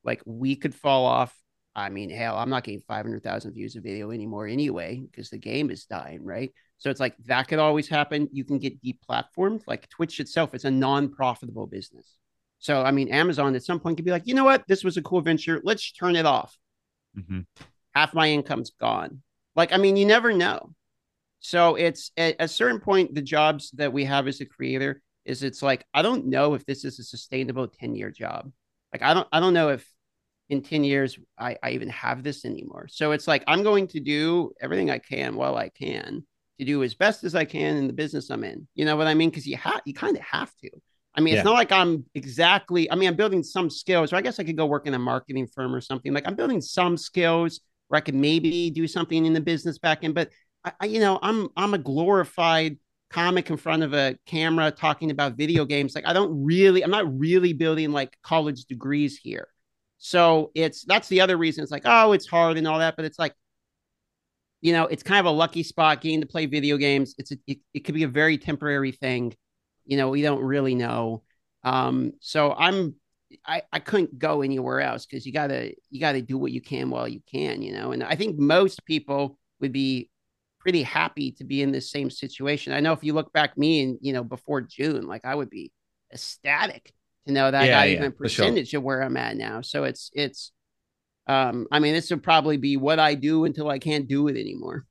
Speaker 2: like we could fall off. I mean, hell, I'm not getting five hundred thousand views of video anymore anyway, because the game is dying, right? So it's like that could always happen. You can get deplatformed. Like Twitch itself is a non-profitable business. So, I mean, Amazon at some point could be like, you know what? This was a cool venture. Let's turn it off.
Speaker 4: Mm-hmm.
Speaker 2: Half my income's gone. Like, I mean, you never know. So it's at a certain point, the jobs that we have as a creator is it's like, I don't know if this is a sustainable ten year job. Like, I don't, I don't know if in ten years, I, I even have this anymore. So it's like, I'm going to do everything I can while I can to do as best as I can in the business I'm in. You know what I mean? Because you have, you kind of have to. I mean, yeah. It's not like I'm exactly, I mean, I'm building some skills, or I guess I could go work in a marketing firm or something. Like I'm building some skills where I could maybe do something in the business back end. But I, I you know, I'm, I'm a glorified comic in front of a camera talking about video games. Like I don't really, I'm not really building like college degrees here. So it's, that's the other reason. It's like, oh, it's hard and all that, but it's like, you know, it's kind of a lucky spot getting to play video games. It's, a, it, it could be a very temporary thing. You know, we don't really know. Um, so I'm, I, I couldn't go anywhere else because you gotta, you gotta do what you can while you can, you know? And I think most people would be pretty happy to be in this same situation. I know if you look back me and, you know, before June, like I would be ecstatic to know that yeah, I got yeah, even a percentage sure. of where I'm at now. So it's, it's, um, I mean, this would probably be what I do until I can't do it anymore.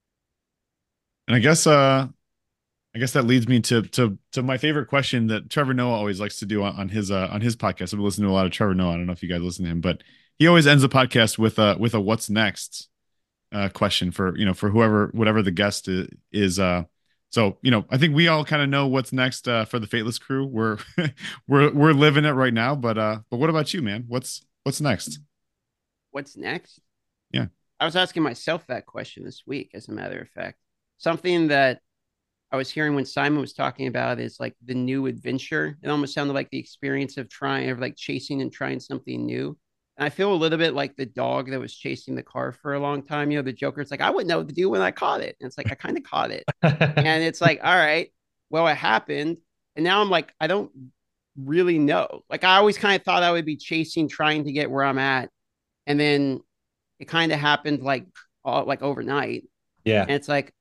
Speaker 4: And I guess, uh, I guess that leads me to to to my favorite question that Trevor Noah always likes to do on, on his uh, on his podcast. I've listened to a lot of Trevor Noah. I don't know if you guys listen to him, but he always ends the podcast with a with a "What's next?" uh, question for you know for whoever whatever the guest is. is uh, so you know, I think we all kind of know what's next uh, for the Fateless crew. We're we're we're living it right now, but uh, but what about you, man? What's what's next?
Speaker 2: What's next?
Speaker 4: Yeah,
Speaker 2: I was asking myself that question this week. As a matter of fact, something that I was hearing when Simon was talking about is like the new adventure. It almost sounded like the experience of trying, of like chasing and trying something new. And I feel a little bit like the dog that was chasing the car for a long time. You know, the Joker, it's like, I wouldn't know what to do when I caught it. And it's like, I kind of caught it. And it's like, all right, well, it happened. And now I'm like, I don't really know. Like, I always kind of thought I would be chasing, trying to get where I'm at. And then it kind of happened like, all, like overnight.
Speaker 3: Yeah.
Speaker 2: And it's like,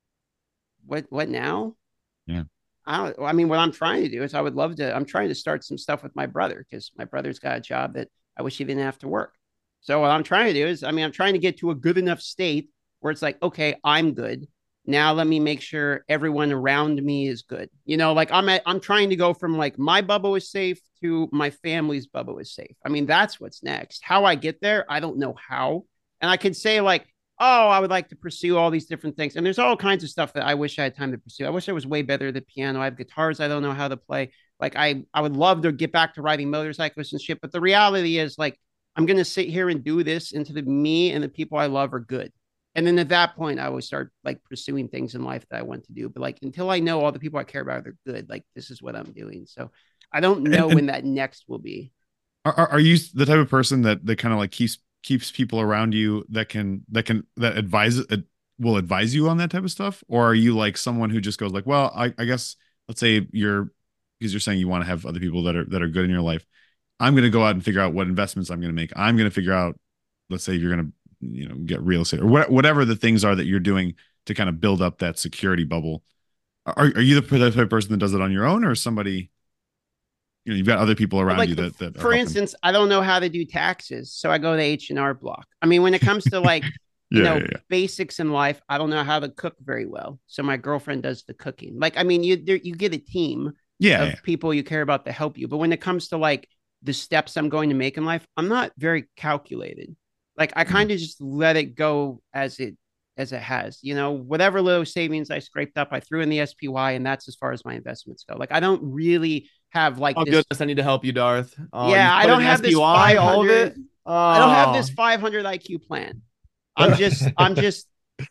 Speaker 2: what what now?
Speaker 4: Yeah.
Speaker 2: I don't, I mean, what I'm trying to do is I would love to, I'm trying to start some stuff with my brother because my brother's got a job that I wish he didn't have to work. So what I'm trying to do is, I mean, I'm trying to get to a good enough state where it's like, okay, I'm good. Now let me make sure everyone around me is good. You know, like I'm at, I'm trying to go from like my bubble is safe to my family's bubble is safe. I mean, that's what's next. How I get there, I don't know how. And I could say like, oh, I would like to pursue all these different things. And there's all kinds of stuff that I wish I had time to pursue. I wish I was way better at the piano. I have guitars I don't know how to play. Like I, I would love to get back to riding motorcycles and shit. But the reality is like, I'm going to sit here and do this until the me and the people I love are good. And then at that point, I would start like pursuing things in life that I want to do. But like, until I know all the people I care about are good, like this is what I'm doing. So I don't know and, when that next will be.
Speaker 4: Are, are you the type of person that, that kind of like keeps keeps people around you that can that can that advise uh, will advise you on that type of stuff, or are you like someone who just goes like, well, I, I guess let's say you're because you're saying you want to have other people that are that are good in your life. I'm going to go out and figure out what investments I'm going to make. I'm going to figure out, let's say you're going to you know get real estate or wh- whatever the things are that you're doing to kind of build up that security bubble. Are are you the type of person that does it on your own, or somebody? You know, you've got other people around
Speaker 2: like
Speaker 4: you
Speaker 2: the,
Speaker 4: that, that
Speaker 2: for instance, I don't know how to do taxes. So I go to H and R Block. I mean, when it comes to like, you yeah, know, yeah, yeah. basics in life, I don't know how to cook very well. So my girlfriend does the cooking. Like, I mean, you, there, you get a team
Speaker 4: yeah,
Speaker 2: of
Speaker 4: yeah.
Speaker 2: people you care about to help you. But when it comes to like the steps I'm going to make in life, I'm not very calculated. Like I kind of mm. just let it go as it, as it has, you know, whatever little savings I scraped up, I threw in the S P Y and that's as far as my investments go. Like, I don't really have like,
Speaker 1: oh
Speaker 2: this...
Speaker 1: goodness, I need to help you, Darth. Oh,
Speaker 2: yeah, I don't have
Speaker 1: S P Y,
Speaker 2: this
Speaker 1: all of it.
Speaker 2: Oh. I don't have this five hundred I Q plan. I'm just, I'm just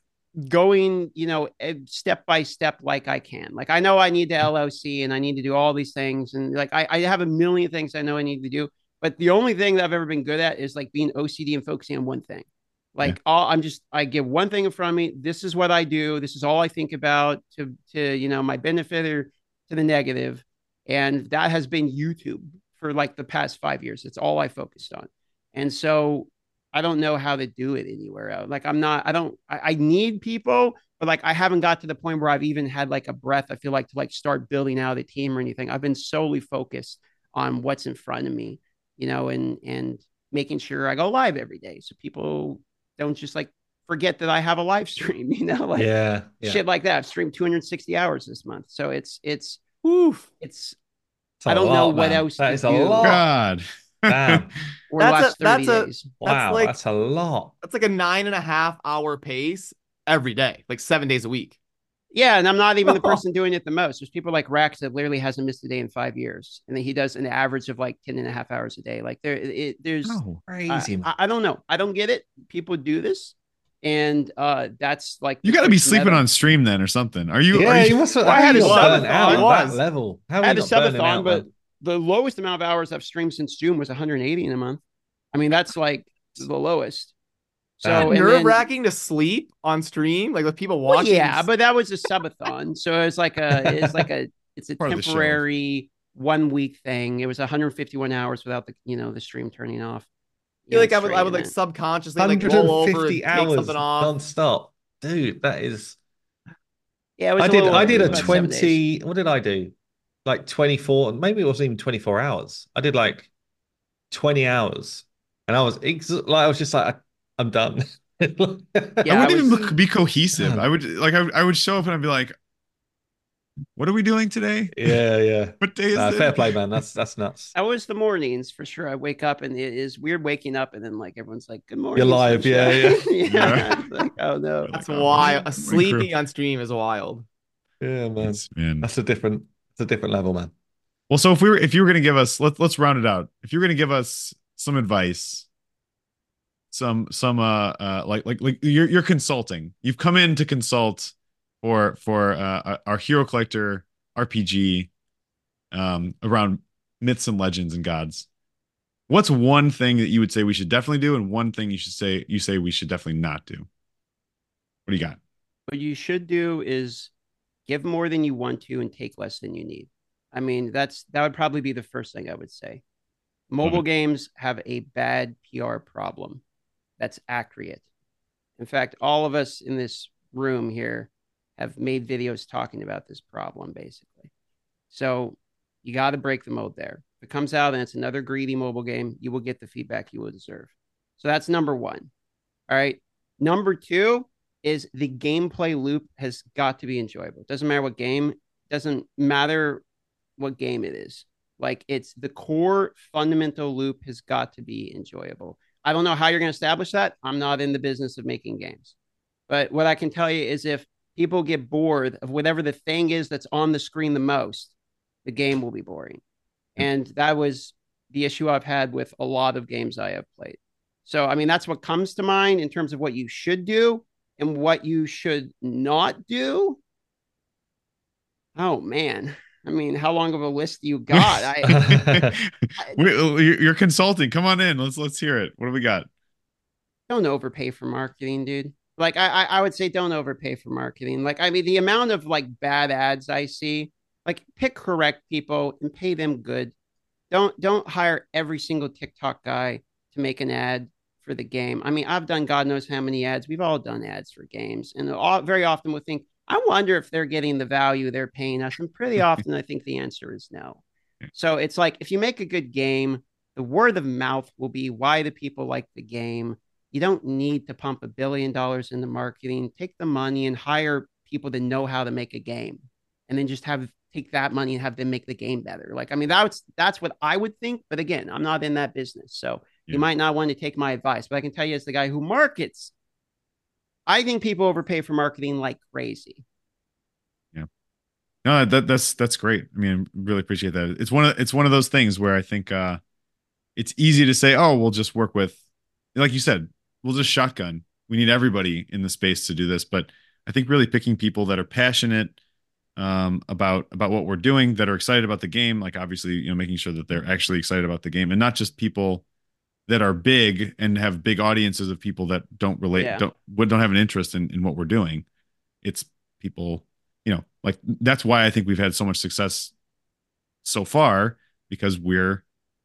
Speaker 2: going, you know, step by step like I can. Like, I know I need the L L C and I need to do all these things. And like, I, I have a million things I know I need to do. But the only thing that I've ever been good at is like being O C D and focusing on one thing. Like yeah. all, I'm just, I get one thing in front of me. This is what I do. This is all I think about to, to, you know, my benefit or to the negative. And that has been YouTube for like the past five years. It's all I focused on. And so I don't know how to do it anywhere else. Like I'm not, I don't, I, I need people, but like I haven't got to the point where I've even had like a breath, I feel like, to like start building out a team or anything. I've been solely focused on what's in front of me, you know, and and making sure I go live every day so people don't just like forget that I have a live stream, you know, like
Speaker 3: Yeah, yeah.
Speaker 2: shit like that. I've streamed two hundred sixty hours this month. So it's it's
Speaker 1: Oof.
Speaker 2: it's
Speaker 3: It's a
Speaker 2: I don't know
Speaker 3: lot,
Speaker 2: what
Speaker 3: man.
Speaker 2: else
Speaker 3: That
Speaker 2: to
Speaker 3: is a
Speaker 2: do.
Speaker 3: lot.
Speaker 4: God.
Speaker 3: Damn.
Speaker 2: or
Speaker 1: That's
Speaker 2: last
Speaker 1: a- that's
Speaker 2: thirty
Speaker 1: a-
Speaker 2: days.
Speaker 3: Wow,
Speaker 1: like-
Speaker 3: that's a lot.
Speaker 1: That's like a nine and a half hour pace every day, like seven days a week.
Speaker 2: Yeah, and I'm not even the person doing it the most. There's people like Rax that literally hasn't missed a day in five years, and then he does an average of like ten and a half hours a day. Like there, it, there's,
Speaker 4: No.
Speaker 3: Crazy, man.
Speaker 2: I, I don't know. I don't get it. People do this, and uh, that's like
Speaker 4: You
Speaker 2: the
Speaker 4: got to be
Speaker 2: first
Speaker 4: sleeping
Speaker 2: meta.
Speaker 4: on stream then or something. Are you?
Speaker 3: Yeah,
Speaker 4: are
Speaker 3: you
Speaker 4: you
Speaker 3: must have.
Speaker 2: Well, I
Speaker 3: how
Speaker 2: had
Speaker 3: you
Speaker 2: a
Speaker 3: not burnt
Speaker 1: subathon.
Speaker 3: out
Speaker 1: I
Speaker 3: at
Speaker 1: was.
Speaker 3: that level. How
Speaker 2: I
Speaker 3: are
Speaker 2: had
Speaker 3: you
Speaker 2: a
Speaker 3: not burning
Speaker 2: subathon,
Speaker 3: out,
Speaker 2: but
Speaker 3: man?
Speaker 2: the lowest amount of hours I've streamed since June was one hundred eighty in a month. I mean, that's like the lowest. So
Speaker 3: Damn.
Speaker 2: and
Speaker 1: Nerve
Speaker 2: then-
Speaker 1: wracking to sleep on stream, like with people
Speaker 2: Well,
Speaker 1: watching.
Speaker 2: yeah, but that was a subathon, so it's like a it's like a it's a
Speaker 4: Part of the show.
Speaker 2: temporary one week thing. It was one hundred fifty-one hours without the you know the stream turning off.
Speaker 1: I feel
Speaker 2: You
Speaker 1: like
Speaker 2: know,
Speaker 1: I would, I would like
Speaker 2: straight
Speaker 1: subconsciously like roll over,
Speaker 3: one hundred fifty
Speaker 1: take
Speaker 3: hours
Speaker 1: something off.
Speaker 3: non-stop. Dude, that is.
Speaker 2: in. Yeah, it was
Speaker 3: I
Speaker 2: a
Speaker 3: did.
Speaker 2: little-
Speaker 3: I did
Speaker 2: it
Speaker 3: a
Speaker 2: was about seven days.
Speaker 3: twenty. What did I do? Like twenty-four. Maybe it wasn't even twenty-four hours. I did like twenty hours, and I was ex- like, I was just like, I, I'm done.
Speaker 2: Yeah,
Speaker 4: I
Speaker 2: I
Speaker 4: wouldn't
Speaker 2: was-
Speaker 4: even be cohesive.
Speaker 3: Man.
Speaker 4: I would like. I, would- I would show up and I'd be like, "What are we doing today?
Speaker 3: yeah, yeah.
Speaker 4: What day is
Speaker 3: Nah,
Speaker 4: it?"
Speaker 3: fair play, man. That's that's nuts.
Speaker 2: That was the mornings for sure. I wake up and it is weird waking up and then like everyone's like, "Good morning."
Speaker 3: You're live, yeah,
Speaker 2: sunshine."
Speaker 3: yeah.
Speaker 2: yeah.
Speaker 4: Yeah.
Speaker 2: It's like, oh no.
Speaker 1: That's
Speaker 4: Oh,
Speaker 1: wild.
Speaker 4: my
Speaker 1: Sleeping
Speaker 4: crew.
Speaker 1: on stream is wild.
Speaker 3: Yeah, man.
Speaker 4: Yes, man.
Speaker 3: That's a different. It's a different level, man.
Speaker 4: Well, so if we were, if you were going to give us, let's let's round it out. If you're going to give us some advice, some some uh uh like like like you're you're consulting. You've come in to consult for for uh our Hero Collector R P G um around myths and legends and gods. What's one thing that you would say we should definitely do, and one thing you should say you say we should definitely not do? What do you got?
Speaker 2: What you should do is give more than you want to and take less than you need. I mean, that's that would probably be the first thing I would say. Mobile games have a bad P R problem. That's accurate. In fact, all of us in this room here have made videos talking about this problem, basically. So you got to break the mold there. If it comes out and it's another greedy mobile game, you will get the feedback you will deserve. So that's number one. All right. Number two is the gameplay loop has got to be enjoyable. It doesn't matter what game, doesn't matter what game it is. Like it's the core fundamental loop has got to be enjoyable. I don't know how you're going to establish that. I'm not in the business of making games. But what I can tell you is if people get bored of whatever the thing is that's on the screen the most, the game will be boring. And that was the issue I've had with a lot of games I have played. So, I mean, that's what comes to mind in terms of what you should do and what you should not do. Oh, man. I mean, how long of a list do you got? I,
Speaker 4: We- you're you're consulting. Come on in. Let's let's hear it. What do we got?
Speaker 2: don't overpay for marketing, dude. Like I, I I would say don't overpay for marketing. Like I mean the amount of like bad ads I see, like pick correct people and pay them good. Don't don't hire every single TikTok guy to make an ad for the game. I mean, I've done God knows how many ads. We've all done ads for games. And all, very often we'll think, I wonder if they're getting the value they're paying us. And pretty often I think the answer is no. So it's like if you make a good game, the word of mouth will be why do people like the game. You don't need to pump a billion dollars into marketing. Take the money and hire people that know how to make a game, and then just have take that money and have them make the game better. Like, I mean, that's that's what I would think. But again, I'm not in that business, so
Speaker 4: Yeah.
Speaker 2: you might not want to take my advice. But I can tell you, as the guy who markets, I think people overpay for marketing like crazy.
Speaker 4: No, that that's that's great. I mean, really appreciate that. It's one of it's one of those things where I think uh it's easy to say, oh, we'll just work with, like you said, we'll just shotgun. We need everybody in the space to do this. But I think really picking people that are passionate um about about what we're doing, that are excited about the game, like obviously, you know, making sure that they're actually excited about the game and not just people that are big and have big audiences of people that don't relate,
Speaker 2: Yeah.
Speaker 4: don't don't have an interest in, in what we're doing. It's people, you know, like that's why I think we've had so much success so far, because we're, you know,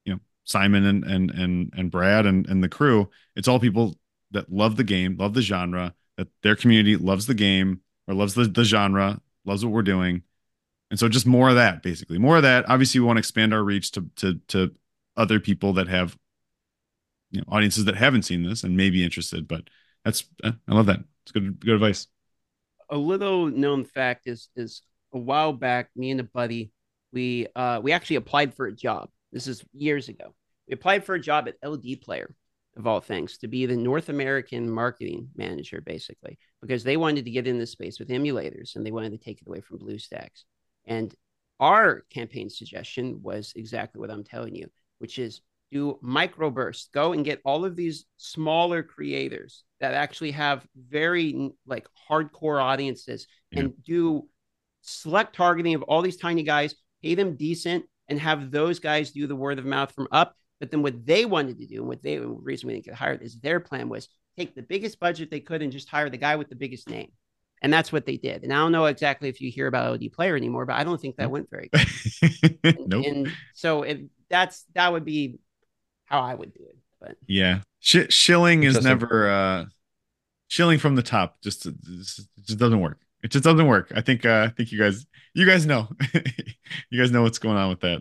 Speaker 4: Simon and and and and Brad and and the crew. It's all people that love the game, love the genre, that their community loves the game or loves the the genre, loves what we're doing. And so just more of that, basically. More of that. Obviously, we want to expand our reach to to to other people that have, you know, audiences that haven't seen this and may be interested. But that's eh, I love that. It's good good advice.
Speaker 2: A little known fact is is a while back, me and a buddy, we uh we actually applied for a job. This is years ago. We applied for a job at L D Player, of all things, to be the North American marketing manager, basically, because they wanted to get in this space with emulators and they wanted to take it away from BlueStacks. And our campaign suggestion was exactly what I'm telling you, which is do microbursts. Go and get all of these smaller creators that actually have very like hardcore audiences yeah. and do select targeting of all these tiny guys, pay them decent, and have those guys do the word of mouth from up. But then what they wanted to do and what they the reason we didn't get hired is their plan was take the biggest budget they could and just hire the guy with the biggest name. And that's what they did. And I don't know exactly if you hear about O D Player anymore, but I don't think that went very good. and,
Speaker 4: nope.
Speaker 2: and so it, that's that would be how I would do it. But
Speaker 4: yeah, Sh- shilling is never uh, shilling from the top. Just, just it just doesn't work. It just doesn't work. I think uh, I think you guys you guys know you guys know what's going on with that.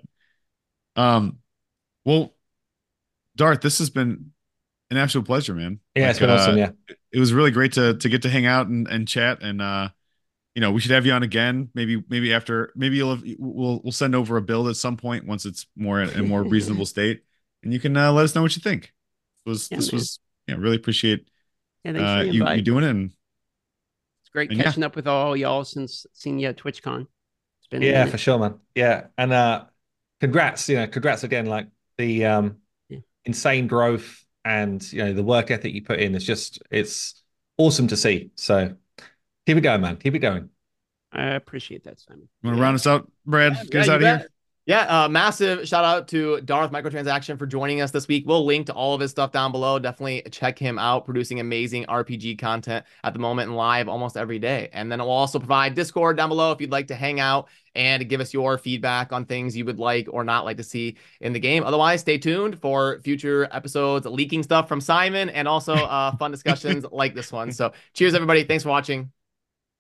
Speaker 4: Um, well, Darth, this has been an absolute pleasure, man.
Speaker 3: Yeah,
Speaker 4: like,
Speaker 3: it's been
Speaker 4: uh,
Speaker 3: awesome. Yeah,
Speaker 4: it was really great to to get to hang out and, and chat. And uh, you know, we should have you on again. Maybe maybe after maybe you'll have, we'll we'll send over a build at some point once it's more in a more reasonable state, and you can uh, let us know what you think. This was yeah, this man. was yeah, really appreciate
Speaker 2: yeah,
Speaker 4: uh, you, you doing it. And
Speaker 2: it's great
Speaker 4: and
Speaker 2: catching
Speaker 4: yeah.
Speaker 2: up with all y'all since seeing you at TwitchCon. It's been
Speaker 3: yeah, for sure, man. Yeah, and uh, congrats, you know, congrats again. Like the um, yeah. insane growth. And, you know, the work ethic you put in is just, it's awesome to see. So keep it going, man. Keep it going.
Speaker 2: I appreciate that, Simon.
Speaker 4: You want to yeah. round us out, Brad?
Speaker 1: Yeah,
Speaker 4: Get
Speaker 1: yeah,
Speaker 4: us out of
Speaker 1: bet.
Speaker 4: here.
Speaker 1: Yeah, uh, massive shout out to Darth Microtransaction for joining us this week. We'll link to all of his stuff down below. Definitely check him out, producing amazing R P G content at the moment and live almost every day. And then we'll also provide Discord down below if you'd like to hang out and give us your feedback on things you would like or not like to see in the game. Otherwise, stay tuned for future episodes, leaking stuff from Simon, and also uh, fun discussions like this one. So cheers, everybody. Thanks for watching.